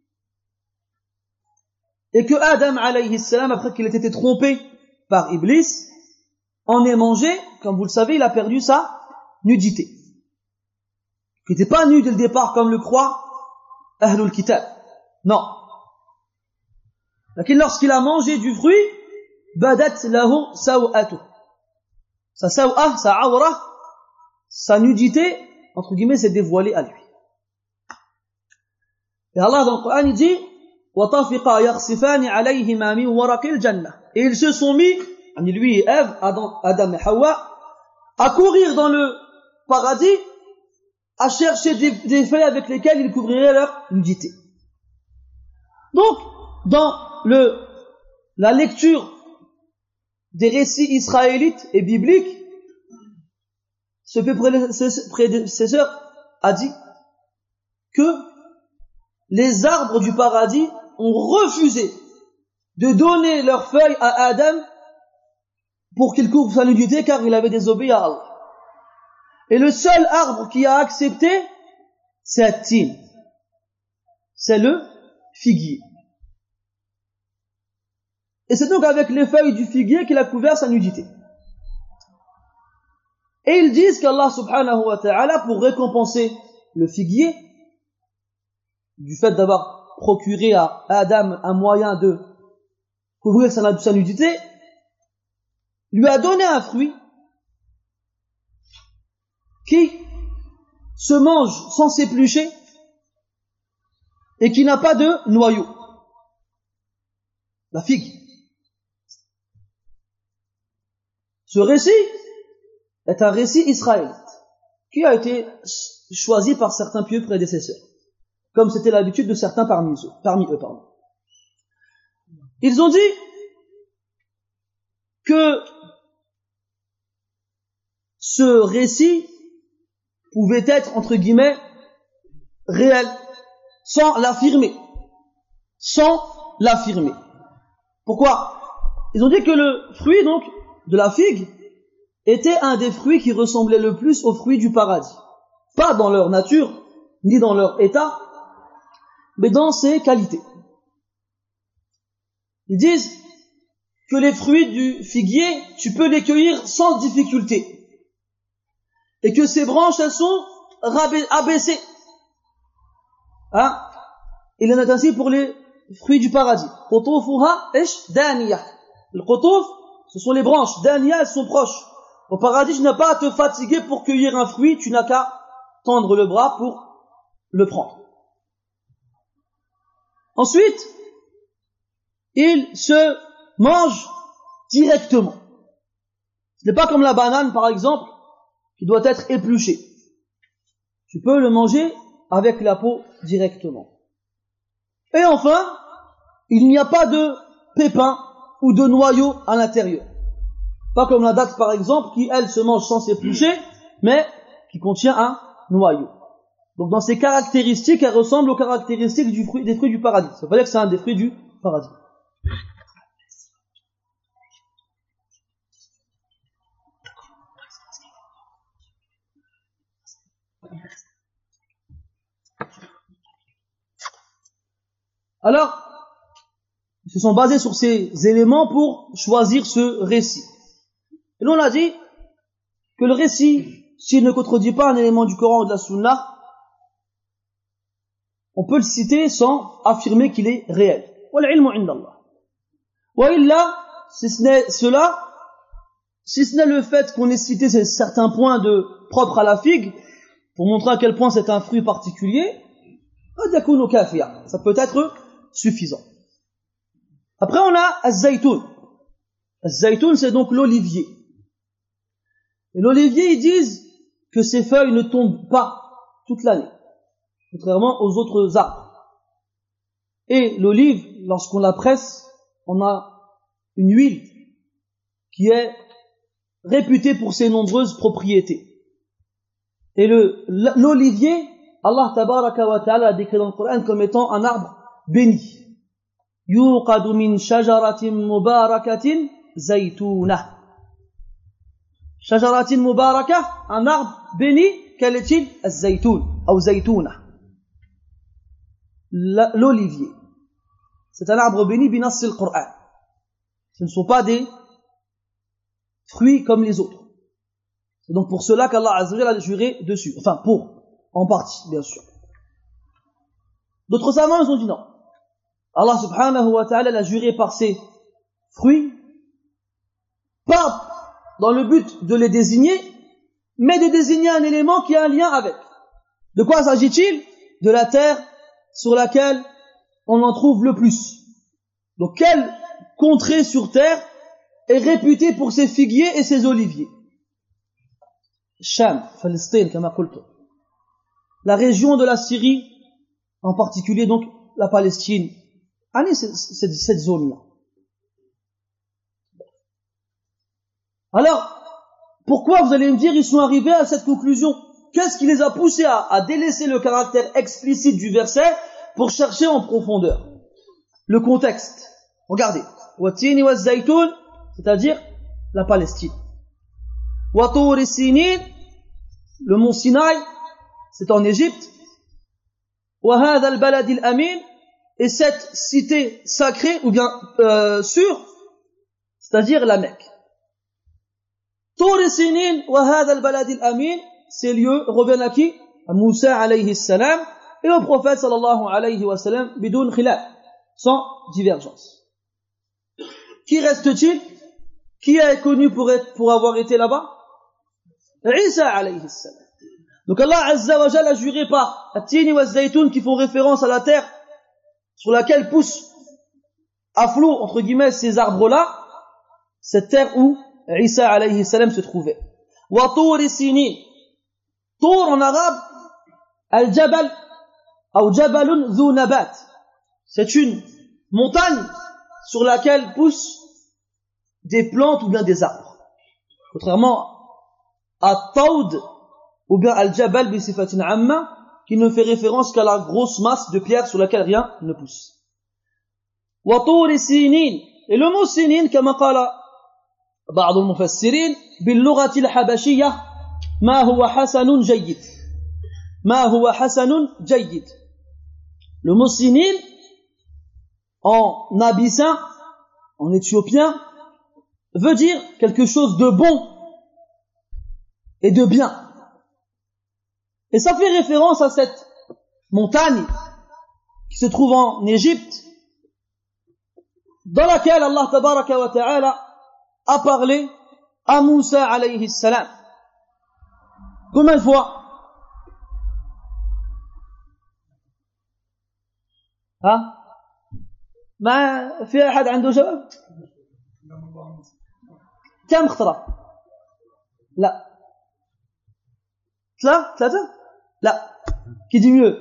et que Adam alayhi salam, après qu'il ait été trompé par Iblis, en ait mangé, comme vous le savez, il a perdu sa nudité. Il n'était pas nu dès le départ comme le croit Ahlul Kitab. Non. Lorsqu'il a mangé du fruit, badat lahu saw'atu. Sa saw'a, sa awra, sa nudité, entre guillemets, s'est dévoilée à lui. Et Allah dans le Coran il dit وَطَفِقَا يَخْصِفَانِ عَلَيْهِمَا مِنْ وَرَقِ الْجَنَّةِ. Et ils se sont mis, lui et Ève, Adam et Hawa, à courir dans le paradis, à chercher des feuilles avec lesquelles ils couvriraient leur nudité. Donc, dans la lecture des récits israélites et bibliques, ce prédécesseur a dit que les arbres du paradis ont refusé de donner leurs feuilles à Adam pour qu'il couvre sa nudité car il avait désobéi à Allah. Et le seul arbre qui a accepté, c'est At-Tin. C'est le figuier. Et c'est donc avec les feuilles du figuier qu'il a couvert sa nudité. Et ils disent qu'Allah subhanahu wa ta'ala, pour récompenser le figuier, du fait d'avoir procuré à Adam un moyen de couvrir sa nudité, lui a donné un fruit qui se mange sans s'éplucher et qui n'a pas de noyau. La figue. Ce récit est un récit israélite qui a été choisi par certains pieux prédécesseurs, comme c'était l'habitude de certains parmi eux. Ils ont dit que ce récit pouvait être, entre guillemets, réel, sans l'affirmer. Pourquoi? Ils ont dit que le fruit, donc, de la figue, était un des fruits qui ressemblait le plus aux fruits du paradis. Pas dans leur nature, ni dans leur état, mais dans ses qualités. Ils disent que les fruits du figuier, tu peux les cueillir sans difficulté. Et que ces branches, elles sont abaissées. Hein? Il en est ainsi pour les fruits du paradis. Qutufuha ish daniyah. Le qutuf, ce sont les branches. Daniyah, elles sont proches. Au paradis, tu n'as pas à te fatiguer pour cueillir un fruit, tu n'as qu'à tendre le bras pour le prendre. Ensuite, il se mange directement. Ce n'est pas comme la banane, par exemple, qui doit être épluchée. Tu peux le manger avec la peau directement. Et enfin, il n'y a pas de pépins ou de noyaux à l'intérieur. Pas comme la date, par exemple, qui, elle, se mange sans s'éplucher, mais qui contient un noyau. Donc, dans ses caractéristiques, elle ressemble aux caractéristiques des fruits du paradis. Ça veut dire que c'est un des fruits du paradis. Alors, ils se sont basés sur ces éléments pour choisir ce récit. Et l'on a dit que le récit, s'il ne contredit pas un élément du Coran ou de la Sunna, on peut le citer sans affirmer qu'il est réel. Wal-ilmu indallah. Wa illa, si ce n'est cela, si ce n'est le fait qu'on ait cité certains points propres à la figue, pour montrer à quel point c'est un fruit particulier, ça peut être suffisant. Après, on a az-zaytoun. Az-zaytoun, c'est donc l'olivier. Et l'olivier, ils disent que ses feuilles ne tombent pas toute l'année, contrairement aux autres arbres. Et l'olive, lorsqu'on la presse, on a une huile qui est réputée pour ses nombreuses propriétés. Et l'olivier, Allah tabaraka wa ta'ala a décrit dans le Coran comme étant un arbre béni. Yuqadu min shajaratin mubarakatin zaytunah. Shajaratin mubarakah, un arbre béni, quel est-il? Az-zaytoun, ou zaytunah. L'olivier. C'est un arbre béni binassi al-Qur'an. Ce ne sont pas des fruits comme les autres. C'est donc pour cela qu'Allah Azza wa Jalla a juré dessus. Enfin, en partie, bien sûr. D'autres savants, ils ont dit non. Allah subhanahu wa ta'ala l'a juré par ses fruits, pas dans le but de les désigner, mais de désigner un élément qui a un lien avec. De quoi s'agit-il? De la terre sur laquelle on en trouve le plus. Donc, quelle contrée sur terre est réputée pour ses figuiers et ses oliviers? Sham, Palestine, kama qultu. La région de la Syrie, en particulier donc la Palestine, cette zone-là. Alors, pourquoi, vous allez me dire, ils sont arrivés à cette conclusion? Qu'est-ce qui les a poussés à délaisser le caractère explicite du verset pour chercher en profondeur? Le contexte. Regardez. Watini wa zaytoun, c'est-à-dire la Palestine. Wa Tur Sinin, le mont Sinaï, c'est en Égypte. Wa hadha al-balad al-amin, et cette cité sacrée ou bien sûre, c'est-à-dire la Mecque. Tur Sinin wa hadha al-balad al-amin, ces lieux reviennent à qui? À Moussa alayhi salam et au prophète sallallahu alayhi wa sallam bidoun khilaf, sans divergence. Qui reste-t-il? Qui est connu pour avoir été là-bas? Isa alayhi salam. Donc Allah Azza wa Jalla a juré par At-Tini wa Zaytoun, qui font référence à la terre sur laquelle poussent à flot, entre guillemets, ces arbres-là, cette terre où Isa alayhi salam se trouvait. Wa Tur Sinin. Tur en arabe, Al-Jabal, ou Jabalun Dhu Nabat. C'est une montagne sur laquelle poussent des plantes ou bien des arbres. Contrairement à Taoud ou bien Al-Jabal bi sifatin amma, qui ne fait référence qu'à la grosse masse de pierre sur laquelle rien ne pousse. Wa Tur Sinin. Et le mot Sinin, comme قال بعض المفسرين باللغة الحبشية ما هو حسن جيد. ما هو حسن جيد. Le mot Sinin en abyssin, en éthiopien, veut dire quelque chose de bon et de bien. Et ça fait référence à cette montagne qui se trouve en Égypte, dans laquelle Allah tabaraka wa ta'ala a parlé à Moussa alayhi salam. Combien de fois? Hein? ما في أحد عنده جواب؟ كم خطرة؟ لا. ثلاثة؟ لا. Qui dit mieux?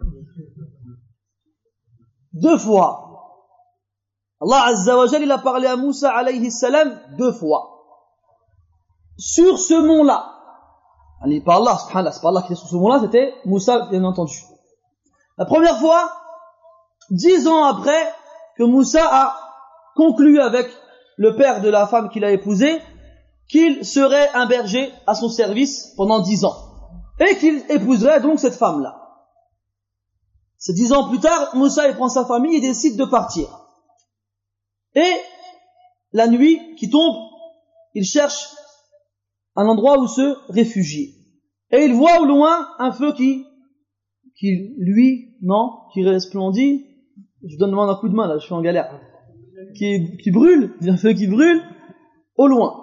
2 fois. Allah Azza wa Jal, il a parlé à Moussa alayhi salam 2 fois. Sur ce mont-là. Pas Allah, subhanallah, c'est pas Allah qui était sur ce mont-là, c'était Moussa, bien entendu. La première fois, 10 ans après que Moussa a conclu avec le père de la femme qu'il a épousée qu'il serait un berger à son service pendant 10 ans. Et qu'il épouserait donc cette femme-là. C'est 10 ans plus tard, Moussa il prend sa famille et décide de partir. Et la nuit qui tombe, il cherche un endroit où se réfugier. Et il voit au loin un feu qui resplendit. Je demande un coup de main là, je suis en galère. Qui brûle, un feu qui brûle au loin.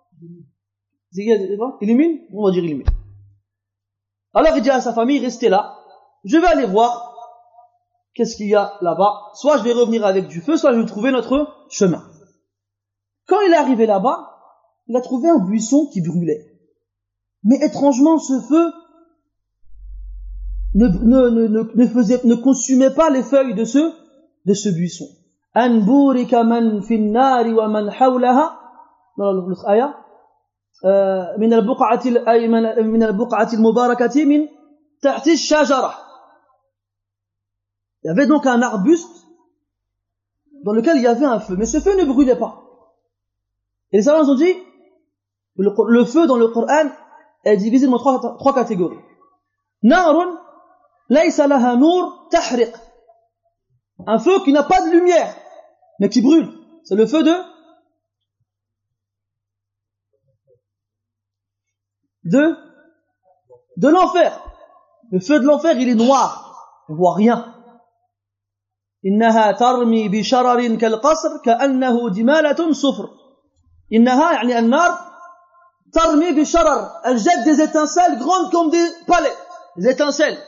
Illumine? On va dire illumine. Alors il dit à sa famille, restez là, je vais aller voir qu'est-ce qu'il y a là-bas. Soit je vais revenir avec du feu, soit je vais trouver notre chemin. Quand il est arrivé là-bas, il a trouvé un buisson qui brûlait. Mais étrangement, ce feu ne consumait pas les feuilles de ce buisson. An burika man fin nari wa man hawlaha, dans l'autre ayah, من البقعة المباركة من تحت الشجرة. Il y avait donc un arbuste dans lequel il y avait un feu, mais ce feu ne brûlait pas. Et les savants ont dit le feu dans le Coran est divisé en trois catégories. Narun laysa laha nur tahriq. Un feu qui n'a pas de lumière, mais qui brûle. C'est le feu de l'enfer. Le feu de l'enfer, il est noir. On ne voit rien. إنها ترمي بشرر كالقصر كأنه جمالة صفر. إنها يعني النار ترمي بشرر. Elle jette des étincelles grandes comme des palais. Des étincelles.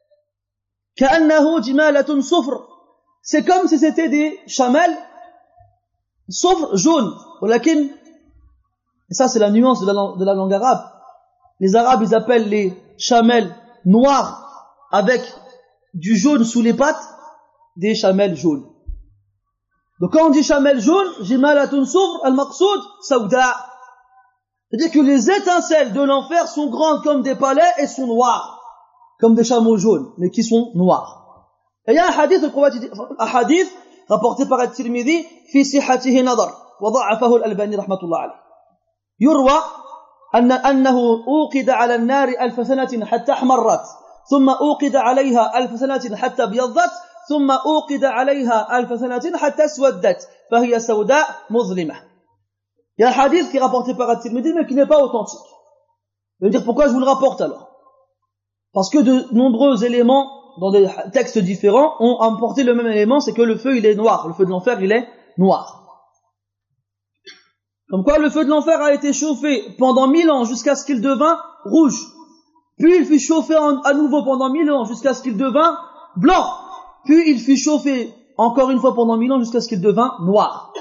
كأنه جمالة صفر. C'est comme si c'était des chamelles صفر jaune. ولكن, et ça c'est la nuance de la langue arabe. Les Arabes, ils appellent les chamelles noires avec du jaune sous les pattes des chamelles jaunes. Donc quand on dit chamelle jaune, jimalatun soufr, al-maqsoud, sawda. C'est-à-dire que les étincelles de l'enfer sont grandes comme des palais et sont noires, comme des chameaux jaunes, mais qui sont noirs. Et il y a un hadith rapporté par At-Tirmidhi, fi sihhatihi nadar, wa da'afahu al-Albani rahmatullah alayh. Yurwa أنه أوقد على النار 1000 سنة حتى احمرت ثم أوقد عليها 1000 سنة حتى ابيضت ثم أوقد عليها 1000 سنة حتى اسودت فهي سوداء مظلمة. Il y a un hadith qui est rapporté par At-Tirmidhi mais qui n'est pas authentique. Je veux dire pourquoi je vous le rapporte alors? Parce que de nombreux éléments dans des textes différents ont apporté le même élément, c'est que le feu il est noir, le feu de l'enfer il est noir. Comme quoi le feu de l'enfer a été chauffé pendant 1000 ans jusqu'à ce qu'il devint rouge. Puis il fut chauffé à nouveau pendant 1000 ans jusqu'à ce qu'il devint blanc. Puis il fut chauffé encore une fois pendant 1000 ans jusqu'à ce qu'il devint noir.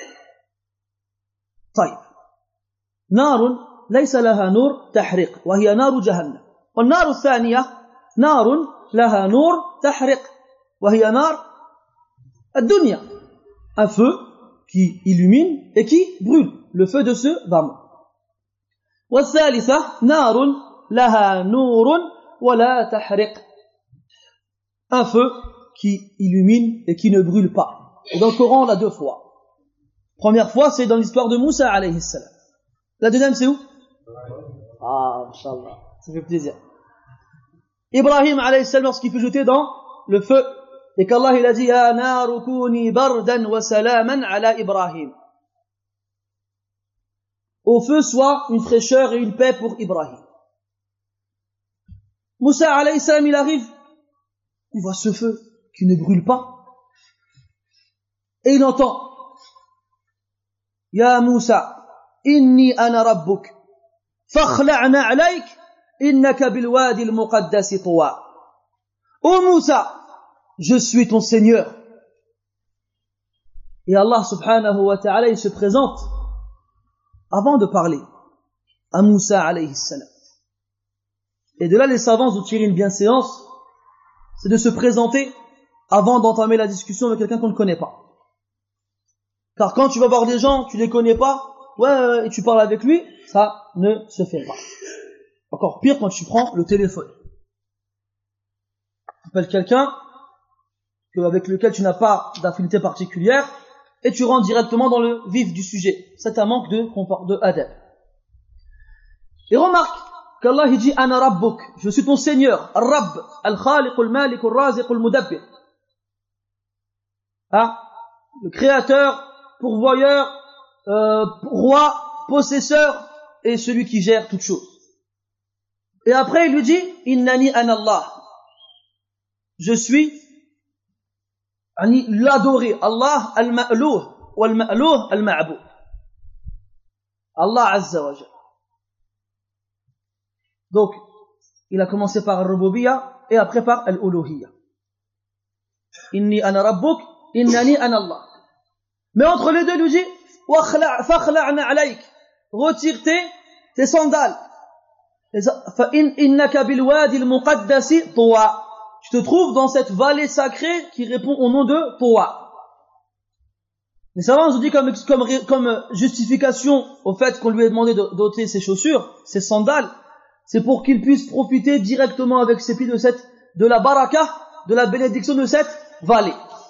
طيب. نار ليس لها نور تحرق وهي نار جهنم. والنار الثانية نار لها نور تحرق وهي نار الدنيا. Un feu qui illumine et qui brûle. Le feu de ce bâtiment. والثالثة نار لها نور ولا تحرق. Un feu qui illumine et qui ne brûle pas. Et dans le Coran, on l'a 2 fois. Première fois, c'est dans l'histoire de Moussa alayhi salam. La deuxième, c'est où? Ah, Inch'Allah, ça fait plaisir. Ibrahim alayhi salam, lorsqu'il fut jeté dans le feu, et qu'Allah il a dit Ya naru kuni bardan wa salaman ala Ibrahim. Au feu soit une fraîcheur et une paix pour Ibrahim. Moussa alayhi salam, il arrive, il voit ce feu qui ne brûle pas, et il entend Ya Moussa, إني أنا ربك فاخلعنا عليك إنك بالوادي المقدس طوى. Ô Moussa, je suis ton Seigneur. Et Allah subhanahu wa ta'ala, il se présente avant de parler à Moussa alayhi salam. Et de là, les savants ont tiré une bienséance, c'est de se présenter avant d'entamer la discussion avec quelqu'un qu'on ne connaît pas. Car quand tu vas voir des gens, tu les connais pas, et tu parles avec lui, ça ne se fait pas. Encore pire quand tu prends le téléphone. Tu appelles quelqu'un avec lequel tu n'as pas d'affinité particulière et tu rentres directement dans le vif du sujet. C'est un manque de adab. Et remarque qu'Allah il dit Ana Rabbuk, je suis ton Seigneur, Rabb, Al-Khaliq, Al-Malik, Al-Raziq, Al-Mudabbir. Le créateur, pourvoyeur, roi, possesseur et celui qui gère toutes choses. Et après il lui dit Innani Anallah, je suis l'adoré, Allah al-ma'louh wal-ma'louh al-ma'bou. Allah Azza wa Jalla. Donc, il a commencé par al-rububiyya et après par al-uluhiyya. Inni ana rabbuk, innani ana Allah. Mais entre les deux, il lui dit fakhla'na alayk, retire tes sandales. Fa innaka bil wadi al-muqaddasi tuwa. Tu te trouves dans cette vallée sacrée qui répond au nom de Toa. Les savants nous ont dit comme justification au fait qu'on lui ait demandé d'ôter ses chaussures, ses sandales, c'est pour qu'il puisse profiter directement avec ses pieds de la baraka, de la bénédiction de cette vallée.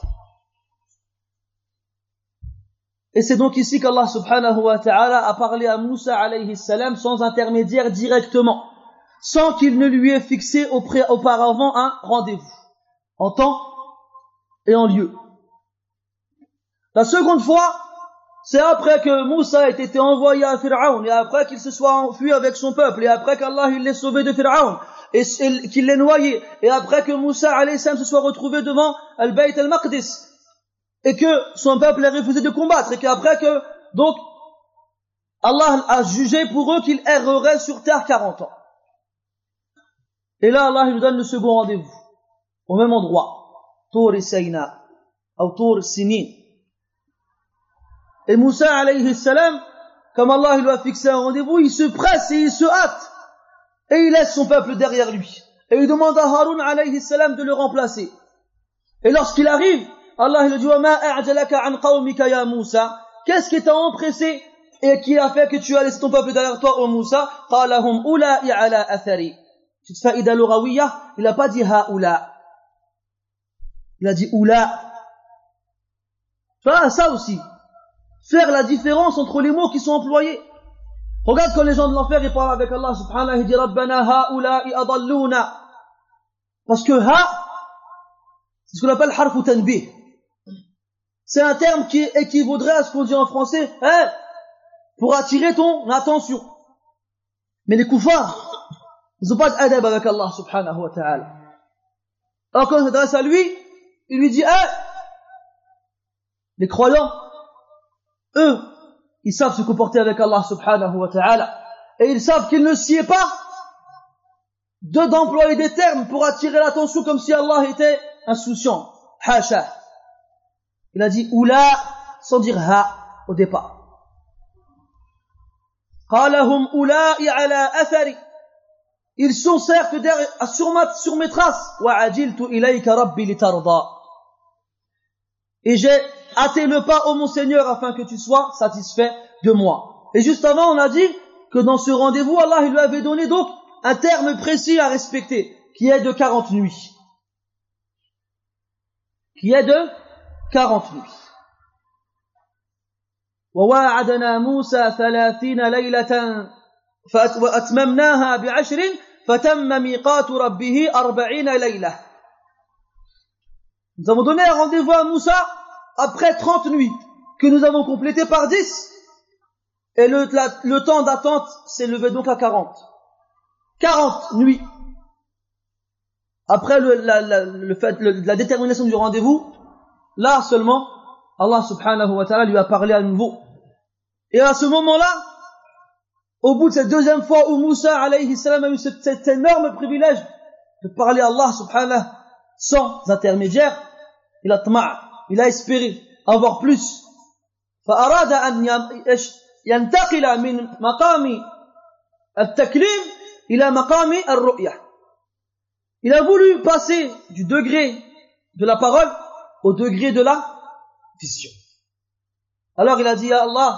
Et c'est donc ici qu'Allah subhanahu wa ta'ala a parlé à Moussa alayhi salam sans intermédiaire directement, sans qu'il ne lui ait fixé auparavant un rendez-vous, en temps et en lieu. La seconde fois, c'est après que Moussa ait été envoyé à Pharaon, et après qu'il se soit enfui avec son peuple, et après qu'Allah il l'ait sauvé de Pharaon, et qu'il l'ait noyé, et après que Moussa alayhi salam se soit retrouvé devant Al-Bayt al-Maqdis, et que son peuple ait refusé de combattre, et qu'après que, donc, Allah a jugé pour eux qu'ils erreraient sur terre 40 ans. Et là, Allah il nous donne le second rendez-vous, au même endroit, Tour Sina, ou Tour Sinin. Et Moussa alayhi salam, comme Allah il lui a fixé un rendez-vous, il se presse et il se hâte, et il laisse son peuple derrière lui. Et il demande à Haroun alayhi salam de le remplacer. Et lorsqu'il arrive, Allah il lui dit wa ma a'jalaka an qawmika ya Moussa, qu'est-ce qui t'a empressé et qui a fait que tu as laissé ton peuple derrière toi, ô Moussa? Qala hum ula'i ala athari. Petite faïda lughawiyya, il n'a pas dit haoula. Il a dit oula. Voilà, ça aussi. Faire la différence entre les mots qui sont employés. Regarde quand les gens de l'enfer, ils parlent avec Allah subhanahu, ils disent Rabbana haoula'i adalluna. Parce que c'est ce qu'on appelle harfu tanbih. C'est un terme qui équivaudrait à ce qu'on dit en français, pour attirer ton attention. Mais les koufars, ils n'ont pas d'adab avec Allah subhanahu wa ta'ala. Alors quand on s'adresse à lui, il lui dit, les croyants, eux, ils savent se comporter avec Allah subhanahu wa ta'ala. Et ils savent qu'il ne s'y est pas d'employer des termes pour attirer l'attention comme si Allah était insouciant. Hasha. Il a dit oula sans dire ha au départ. Qalahum ula'i ala athari. Ils sont certes sur mes traces. Wa ajiltu ilayka rabbi litarda. Et j'ai hâté le pas, ô mon Seigneur, afin que tu sois satisfait de moi. Et juste avant, on a dit que dans ce rendez-vous, Allah il lui avait donné donc un terme précis à respecter, qui est de 40 nuits. Qui est de 40 nuits. وواعدنا موسى 30 ليلة وأتممناها ب10 فتم ميقات ربه 40 ليلة. Nous avons donné un rendez-vous à Moussa après 30 nuits que nous avons complété par 10 et le temps d'attente s'est levé donc à 40. 40 nuits. Après la détermination du rendez-vous, là seulement Allah subhanahu wa ta'ala lui a parlé à nouveau. Et à ce moment-là, au bout de cette deuxième fois où Moussa alayhi salam a eu cet énorme privilège de parler à Allah subhanahu sans intermédiaire, il a espéré avoir plus. فأراد أن ينتقل من مقام التكليم إلى مقام الرؤية. Il a voulu passer du degré de la parole au degré de la vision. Alors il a dit, Ya Allah,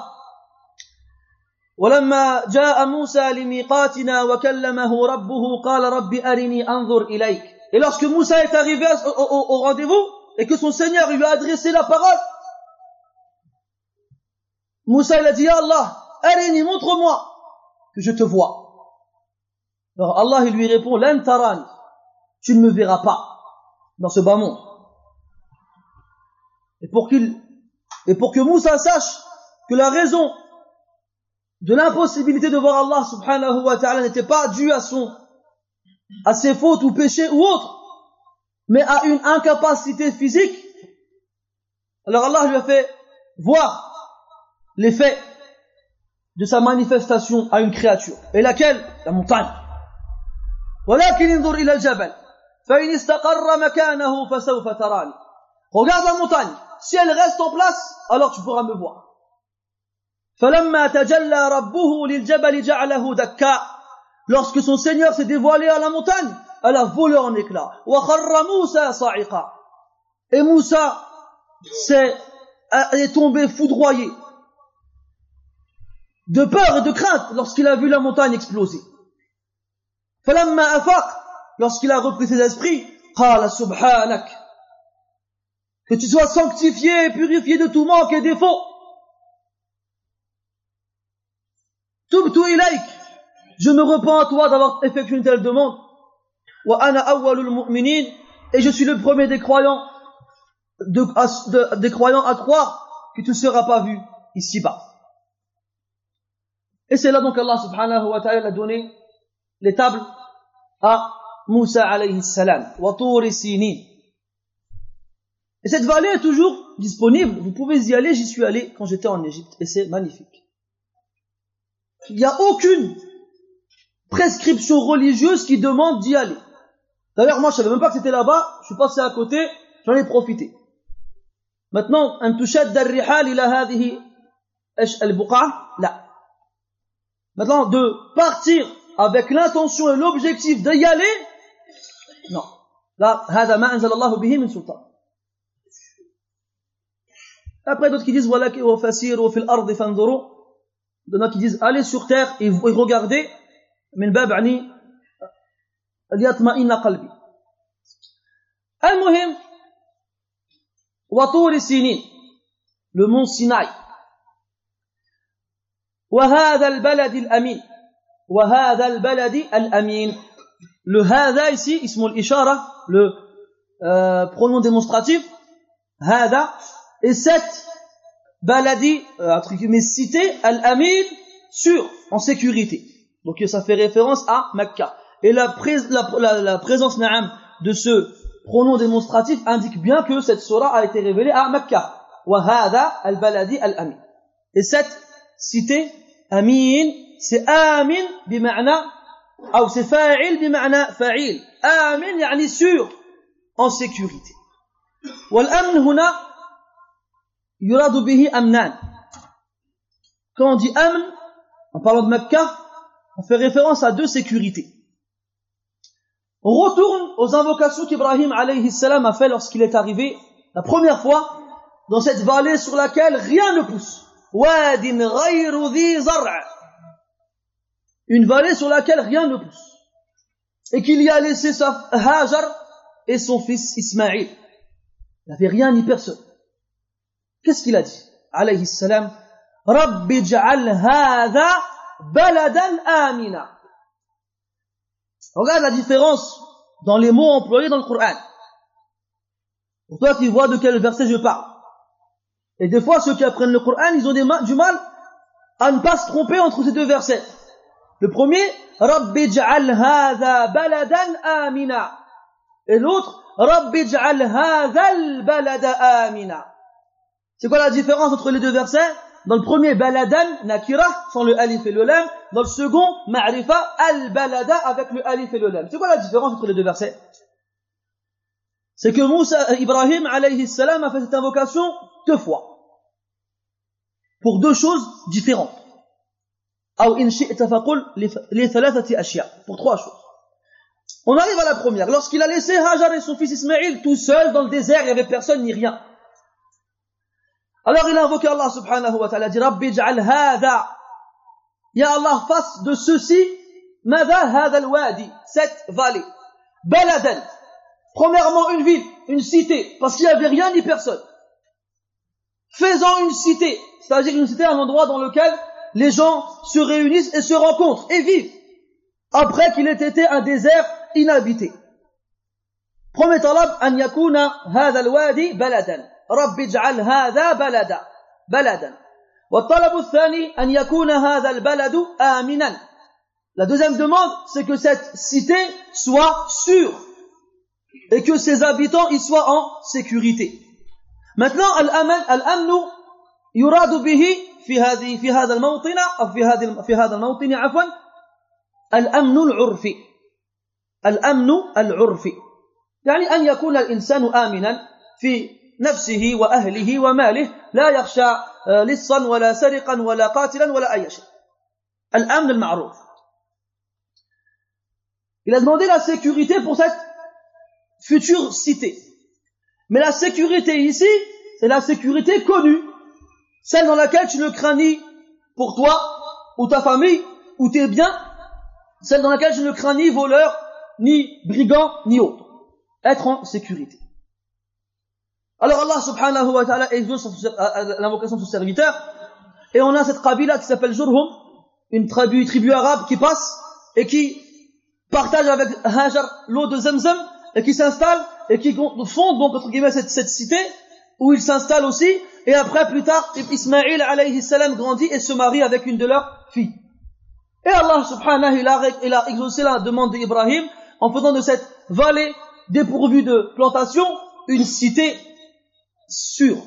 ولما جاء موسى لميقاتنا وكلمه ربه قال رب أرني أنظر إليك. Et lorsque Moussa est arrivé au rendez-vous et que son Seigneur lui a adressé la parole, Moussa il a dit, Ya Allah, Arini, montre-moi que je te vois. Alors Allah il lui répond, Lan tarani, tu ne me verras pas dans ce bas monde. Et pour que Moussa sache que la raison de l'impossibilité de voir Allah subhanahu wa ta'ala n'était pas due à ses fautes ou péchés ou autres, mais à une incapacité physique, alors Allah lui a fait voir l'effet de sa manifestation à une créature. Et laquelle? La montagne. ولكن انظر إلى الجبل فإن استقر مكانه فسوف تراني. Regarde la montagne. Si elle reste en place, alors tu pourras me voir. فلما تجلى ربه للجبل جعله دكا. Lorsque son Seigneur s'est dévoilé à la montagne, elle a volé en éclats. وخر موسى صاعقا. Et Moussa est tombé foudroyé de peur et de crainte lorsqu'il a vu la montagne exploser. فلما أفاق, lorsqu'il a repris ses esprits, قال سبحانك, que tu sois sanctifié et purifié de tout manque et défaut. تبت إليك, je me repens à toi d'avoir effectué une telle demande. وأنا أول المؤمنين, et je suis le premier des croyants des croyants à croire que tu ne seras pas vu ici-bas. Et c'est là donc Allah subhanahu wa ta'ala a donné les tables à Moussa alayhi salam. Wa Touri Sinin. Et cette vallée est toujours disponible. Vous pouvez y aller. J'y suis allé quand j'étais en Égypte. Et c'est magnifique. Il n'y a aucune prescription religieuse qui demande d'y aller. D'ailleurs, moi, je savais même pas que c'était là-bas. Je suis passé à côté. J'en ai profité. Maintenant, أن تشد الرحال إلى هذه البقعة لا. Maintenant, de partir avec l'intention et l'objectif d'y aller, non. Là, هذا ما أنزل الله به من سلطان. Après, d'autres qui disent وَلَكِ وَفَسِيرُوا فِي الْأَرْضِ فَانْظُرُوا. D'autres qui disent allez sur terre et regardez. من باب يعني ليطمئن قلبي. المهم وطور سينين, le mont Sinaï. وهذا البلد الأمين, وهذا البلد الأمين. Le هذا ici, اسم الإشارة, le pronom démonstratif, هذا, et cette baladi, entre guillemets, cité, al-amin, sûr, en sécurité. Donc ça fait référence à Mecca. Et la présence na'am de ce pronom démonstratif indique bien que cette surah a été révélée à Mecca. Wa hadha al-baladi al-amin. Et cette cité, amin, c'est amin bima'na, ou c'est fa'il bima'na fa'il. Amin, yani sûr, en sécurité. Wal-amn huna, yuradu bihi amnan. Quand on dit amn, en parlant de Mecca, on fait référence à deux sécurités. On retourne aux invocations qu'Ibrahim alayhi salam a fait lorsqu'il est arrivé la première fois dans cette vallée sur laquelle rien ne pousse. Wadin ghayru dhi zar'a. Une vallée sur laquelle rien ne pousse. Et qu'il y a laissé sa Hajar et son fils Ismaïl. Il n'y avait rien ni personne. Qu'est-ce qu'il a dit? Alayhi salam, Rabbi j'al hadha baladan amina. Regarde la différence dans les mots employés dans le Coran. Pour toi qui vois de quel verset je parle. Et des fois, ceux qui apprennent le Coran, ils ont du mal à ne pas se tromper entre ces deux versets. Le premier, Rabbi j'al hadha baladan amina. Et l'autre, Rabbi j'al hadha al balada amina. C'est quoi la différence entre les deux versets? Dans le premier, baladan, nakira, sans le alif et le lam. Dans le second, ma'rifa, al-balada, avec le alif et le lam. C'est quoi la différence entre les deux versets? C'est que Ibrahim, alayhi salam, a fait cette invocation 2 fois. Pour 2 choses différentes. Pour 3 choses. On arrive à la première. Lorsqu'il a laissé Hajar et son fils Ismaïl tout seul dans le désert, il n'y avait personne ni rien. Alors il a invoqué Allah subhanahu wa ta'ala, dit Rabbi ij'al hadha. Ya Allah, fasse de ceci, madha hadha al-wadi, cette vallée. Baladan. Premièrement, une ville, une cité, parce qu'il n'y avait rien ni personne. Faisant une cité, c'est-à-dire une cité, un endroit dans lequel les gens se réunissent et se rencontrent et vivent, après qu'il ait été un désert inhabité. Premier talab, an yakuna hadha al-wadi baladan. Rabbi ij'al hadha baladan. والطلب الثاني أن يكون هذا البلد آمنا. La deuxième demande, c'est que cette cité soit sûre et que ses habitants y soient en sécurité. Maintenant, al-amnu yuradu bihi في هذا الموطن أو في هذا الموطن عفوا الأمن العرفي. الأمن العرفي يعني أن يكون الإنسان آمنا في نفسه وأهله وماله لا يخشى لصا ولا سرقا ولا قاتلا ولا أي شيء. الأمن المعروف. Il a demandé la sécurité pour cette future cité. Mais la sécurité ici, c'est la sécurité connue. Celle dans laquelle tu ne crains ni pour toi, ou ta famille, ou tes biens. Celle dans laquelle tu ne crains ni voleur, ni brigand, ni autre. Être en sécurité. Alors Allah subhanahu wa ta'ala exauce l'invocation de son serviteur. Et on a cette qabila qui s'appelle Jurhum, une tribu arabe qui passe et qui partage avec Hajar l'eau de Zamzam et qui s'installe et qui fonde donc entre guillemets cette cité où il s'installe aussi. Et après, plus tard, Ismaïl alayhi salam grandit et se marie avec une de leurs filles. Et Allah subhanahu il a exaucé la demande d'Ibrahim en faisant de cette vallée dépourvue de plantation une cité sûre.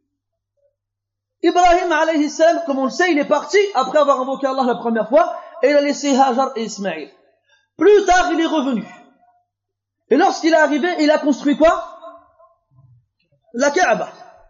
Ibrahim alayhi salam, comme on le sait, il est parti après avoir invoqué Allah la première fois et il a laissé Hajar et Ismaïl. Plus tard, il est revenu. Et lorsqu'il est arrivé, il a construit quoi? La Kaaba.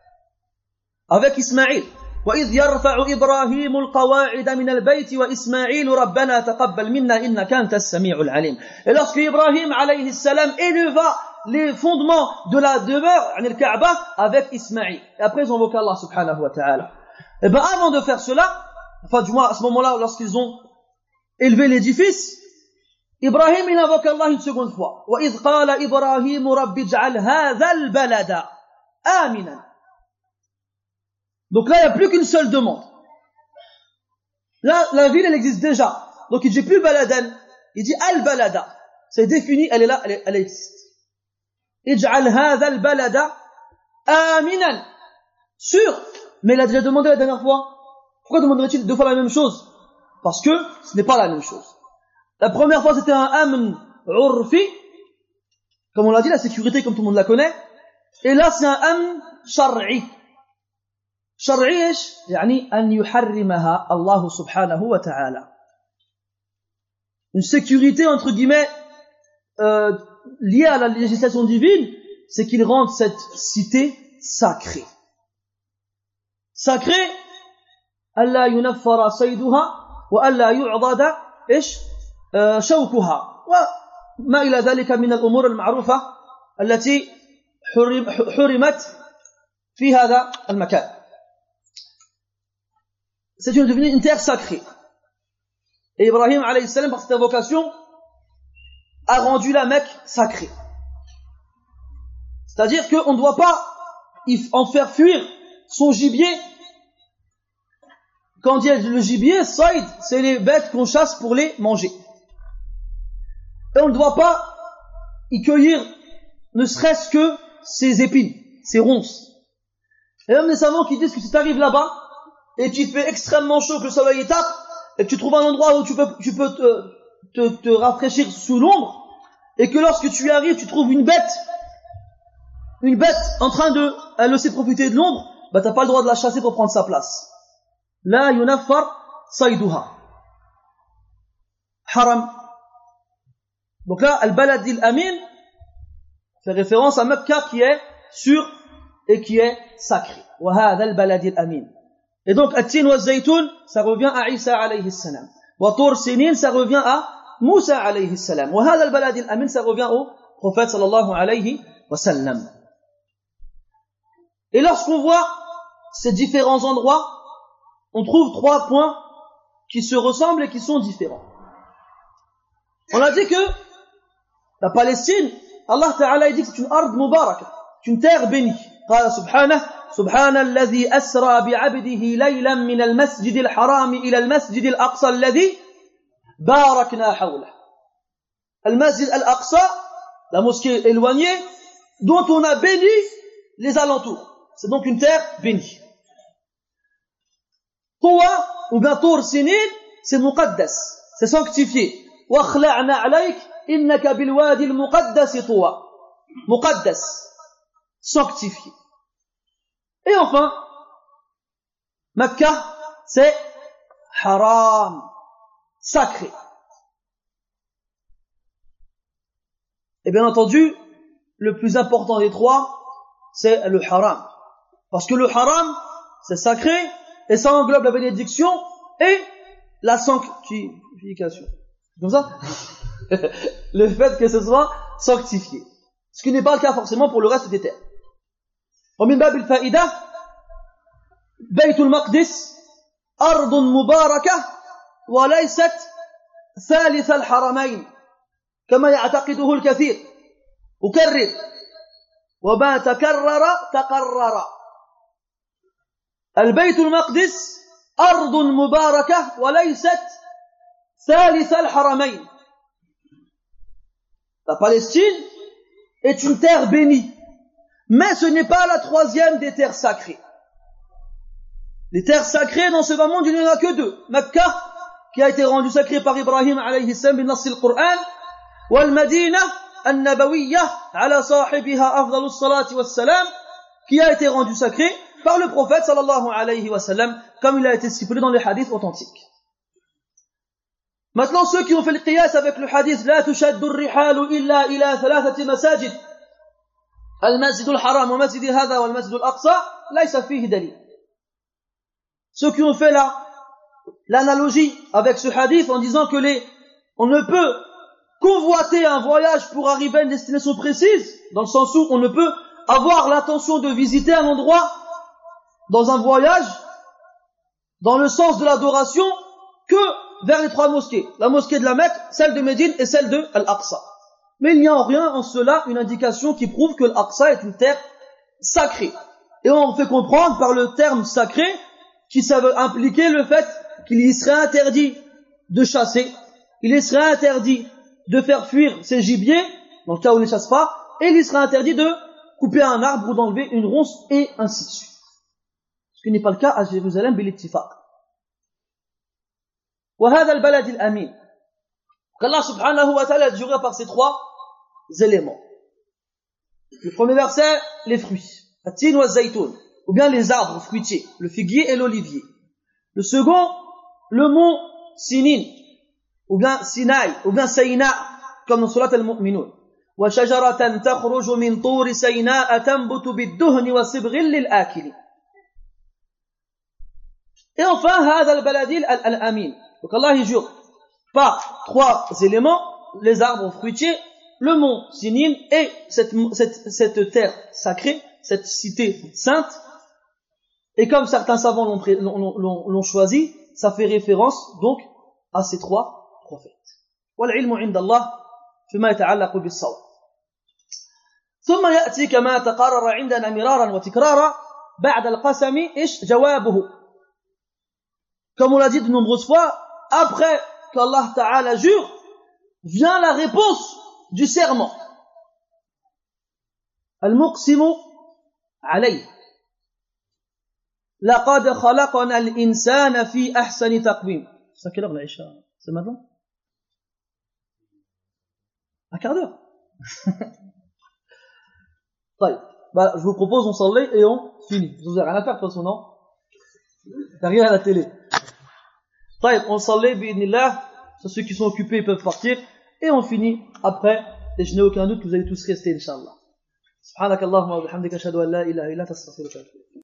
Avec Ismaïl. وَإِذْ يَرْفَعُ إِبْرَاهِيمُ الْقَوَاعِدَ مِنَ الْبَيْتِ وَإِسْمَاعِيلُ رَبَّنَا تَقَبَّلْ مِنَّا إِنَّكَ أَنْتَ السَّمِيعُ الْعَلِيمُ. Et lorsque Ibrahim alayhi salam éleva les fondements de la demeure, le Kaaba, avec Ismaïl. Et après, ils ont invoqué Allah subhanahu wa ta'ala. Et ben, avant de faire cela, enfin, du moins, à ce moment-là, lorsqu'ils ont élevé l'édifice, Ibrahim, il invoque Allah une seconde fois. وَإِذْ قَالَ إِبْرَاهِيمُ رَبِّ اجْعَلْ هَذَا الْبَلَدَ آمِنًا. Donc là, il n'y a plus qu'une seule demande. Là, la ville, elle existe déjà. Donc il dit plus baladan, il dit al-balada. C'est défini, elle est là, elle existe. Ij'al hadha al-balada aminan. Sûr. Mais il a déjà demandé la dernière fois. Pourquoi demanderait-il 2 fois la même chose? Parce que ce n'est pas la même chose. La première fois, c'était un amn urfi. Comme on l'a dit, la sécurité, comme tout le monde la connaît. Et là, c'est un amn shar'i. شرعي ايش؟ يعني أن يحرمها الله سبحانه وتعالى. Une sécurité entre guillemets liée à la législation divine, c'est qu'il rende cette cité sacrée. Sacrée, ألا ينفر صيدها وألا يعضد ايش؟ شوكها وما إلى ذلك من الأمور المعروفة التي حرمت في هذا المكان. C'est devenu une terre sacrée. Et Ibrahim alayhi salam, par cette invocation, a rendu la Mecque sacrée. C'est-à-dire qu'on ne doit pas en faire fuir son gibier. Quand on dit le gibier, saïd, c'est les bêtes qu'on chasse pour les manger. Et on ne doit pas y cueillir ne serait-ce que ses épines, ses ronces. Et même des savants qui disent que si tu arrives là-bas, et qu'il fait extrêmement chaud, que le soleil est tape, et que tu trouves un endroit où tu peux te rafraîchir sous l'ombre, et que lorsque tu y arrives, tu trouves une bête en train de, elle aussi profiter de l'ombre, bah t'as pas le droit de la chasser pour prendre sa place. لا ينفر صيدها. Haram. Donc là, al-balad al-amin fait référence à Mecca qui est sûr et qui est sacré. وهذا البلد الأمين. Et donc, at-tin wa zaytoun, ça revient à Isa alayhi salam. Wa tur sinin, ça revient à Moussa alayhi salam. وهذا البلد الأمين, ça revient au prophète sallallahu alayhi wa sallam. Et lorsqu'on voit ces différents endroits, on trouve 3 points qui se ressemblent et qui sont différents. On a dit que la Palestine, Allah Ta'ala dit que c'est une ard mubaraka, c'est une terre bénie. قال سبحانه سبحان الذي أسرى بعبده ليلا من المسجد الحرام إلى المسجد الأقصى الذي باركنا حوله. المسجد الأقصى, la mosquée éloignée, dont on a béni les alentours. C'est donc une terre bénie. Toua, ou bien Tour Sinin, c'est muqaddas, c'est sanctifié. وَاخْلَعْنَا عَلَيْكَ إِنَّكَ بِالْوَادِ الْمُقَدَّسِ طُوَى. Muqaddas, sanctifié. Et enfin, Mecca, c'est haram, sacré. Et bien entendu, le plus important des 3, c'est le haram. Parce que le haram, c'est sacré, et ça englobe la bénédiction et la sanctification. Comme ça? Le fait que ce soit sanctifié. Ce qui n'est pas le cas forcément pour le reste des terres. ومن باب الفائدة بيت المقدس أرض مباركة وليست ثالث الحرمين كما يعتقده الكثير. أكرر وما تكرر تقرر. البيت المقدس أرض مباركة وليست ثالث الحرمين. La Palestine est une terre bénie, mais ce n'est pas la 3e des terres sacrées. Les terres sacrées dans ce bas monde, il n'y en a que 2. Mecca, qui a été rendue sacrée par Ibrahim alayhi salam بنص القرآن, والمدينة النبوية على صاحبها أفضل الصلاة والسلام, qui a été rendue sacrée par le prophète sallallahu alayhi wa sallam, comme il a été stipulé dans les hadiths authentiques. Maintenant, ceux qui ont fait le qiyas avec le hadith لا تشد الرحال إلا إلى 3 مساجد المسجد الحرام ومسجد هذا والمسجد الأقصى ليس فيه دليل. Ceux qui ont fait l'analogie avec ce hadith en disant que on ne peut convoiter un voyage pour arriver à une destination précise, dans le sens où on ne peut avoir l'intention de visiter un endroit dans un voyage dans le sens de l'adoration que vers les 3 mosquées, la mosquée de la Mecque, celle de Médine et celle de Al-Aqsa. Mais il n'y a en rien en cela une indication qui prouve que l'Aqsa est une terre sacrée. Et on fait comprendre par le terme sacré qui ça veut impliquer le fait qu'il y serait interdit de chasser, il y serait interdit de faire fuir ses gibiers, dans le cas où on ne les chasse pas, et il y serait interdit de couper un arbre ou d'enlever une ronce, et ainsi de suite. Ce qui n'est pas le cas à Jérusalem, bil-ittifaq. وهذا البلد الأمين. qu'Allah subhanahu wa ta'ala est juré par ces 3 éléments. Le premier verset, les fruits, at-tin wa zaytoun, ou bien les arbres fruitiers, le figuier et l'olivier. Le second, le mont Sinin, ou bien Sinaï, ou bien Sayna, comme dans Surat al-Mu'minun. wa shajaratan takhruju min turi sayna tanbutu bid-duhni wa sibghil lil-akili. Et enfin, هذا البلد الأمين. Donc Allah y jure par 3 éléments, les arbres fruitiers, le mont Sinin et cette terre sacrée, cette cité sainte. Et comme certains savants l'ont choisi, ça fait référence donc à ces 3 prophètes. والعلم عند الله فيما يتعلق بالصواب. ثم يأتي كما تقرر عندنا مرارا وتكرارا بعد القسم إيش جوابه. Comme on l'a dit de nombreuses fois, après qu'Allah Ta'ala jure, vient la réponse du serment. Al-Muqsimu alayh. لقد خلقنا الإنسان في أحسن تقويم. C'est à quelle heure l'Aïcha? C'est maintenant? Un quart d'heure. Je vous propose on s'en lait et on finit. Vous n'avez rien à faire de toute façon, non? T'as rien à la télé. طيب, on s'enlève, bi'idnillah. Ceux qui sont occupés peuvent partir. Et on finit après. Et je n'ai aucun doute que vous allez tous rester, Inch'Allah. Subhanakallahumma wa bihamdika ashhadu an la ilaha illa anta astaghfiruka wa atubu ilayk.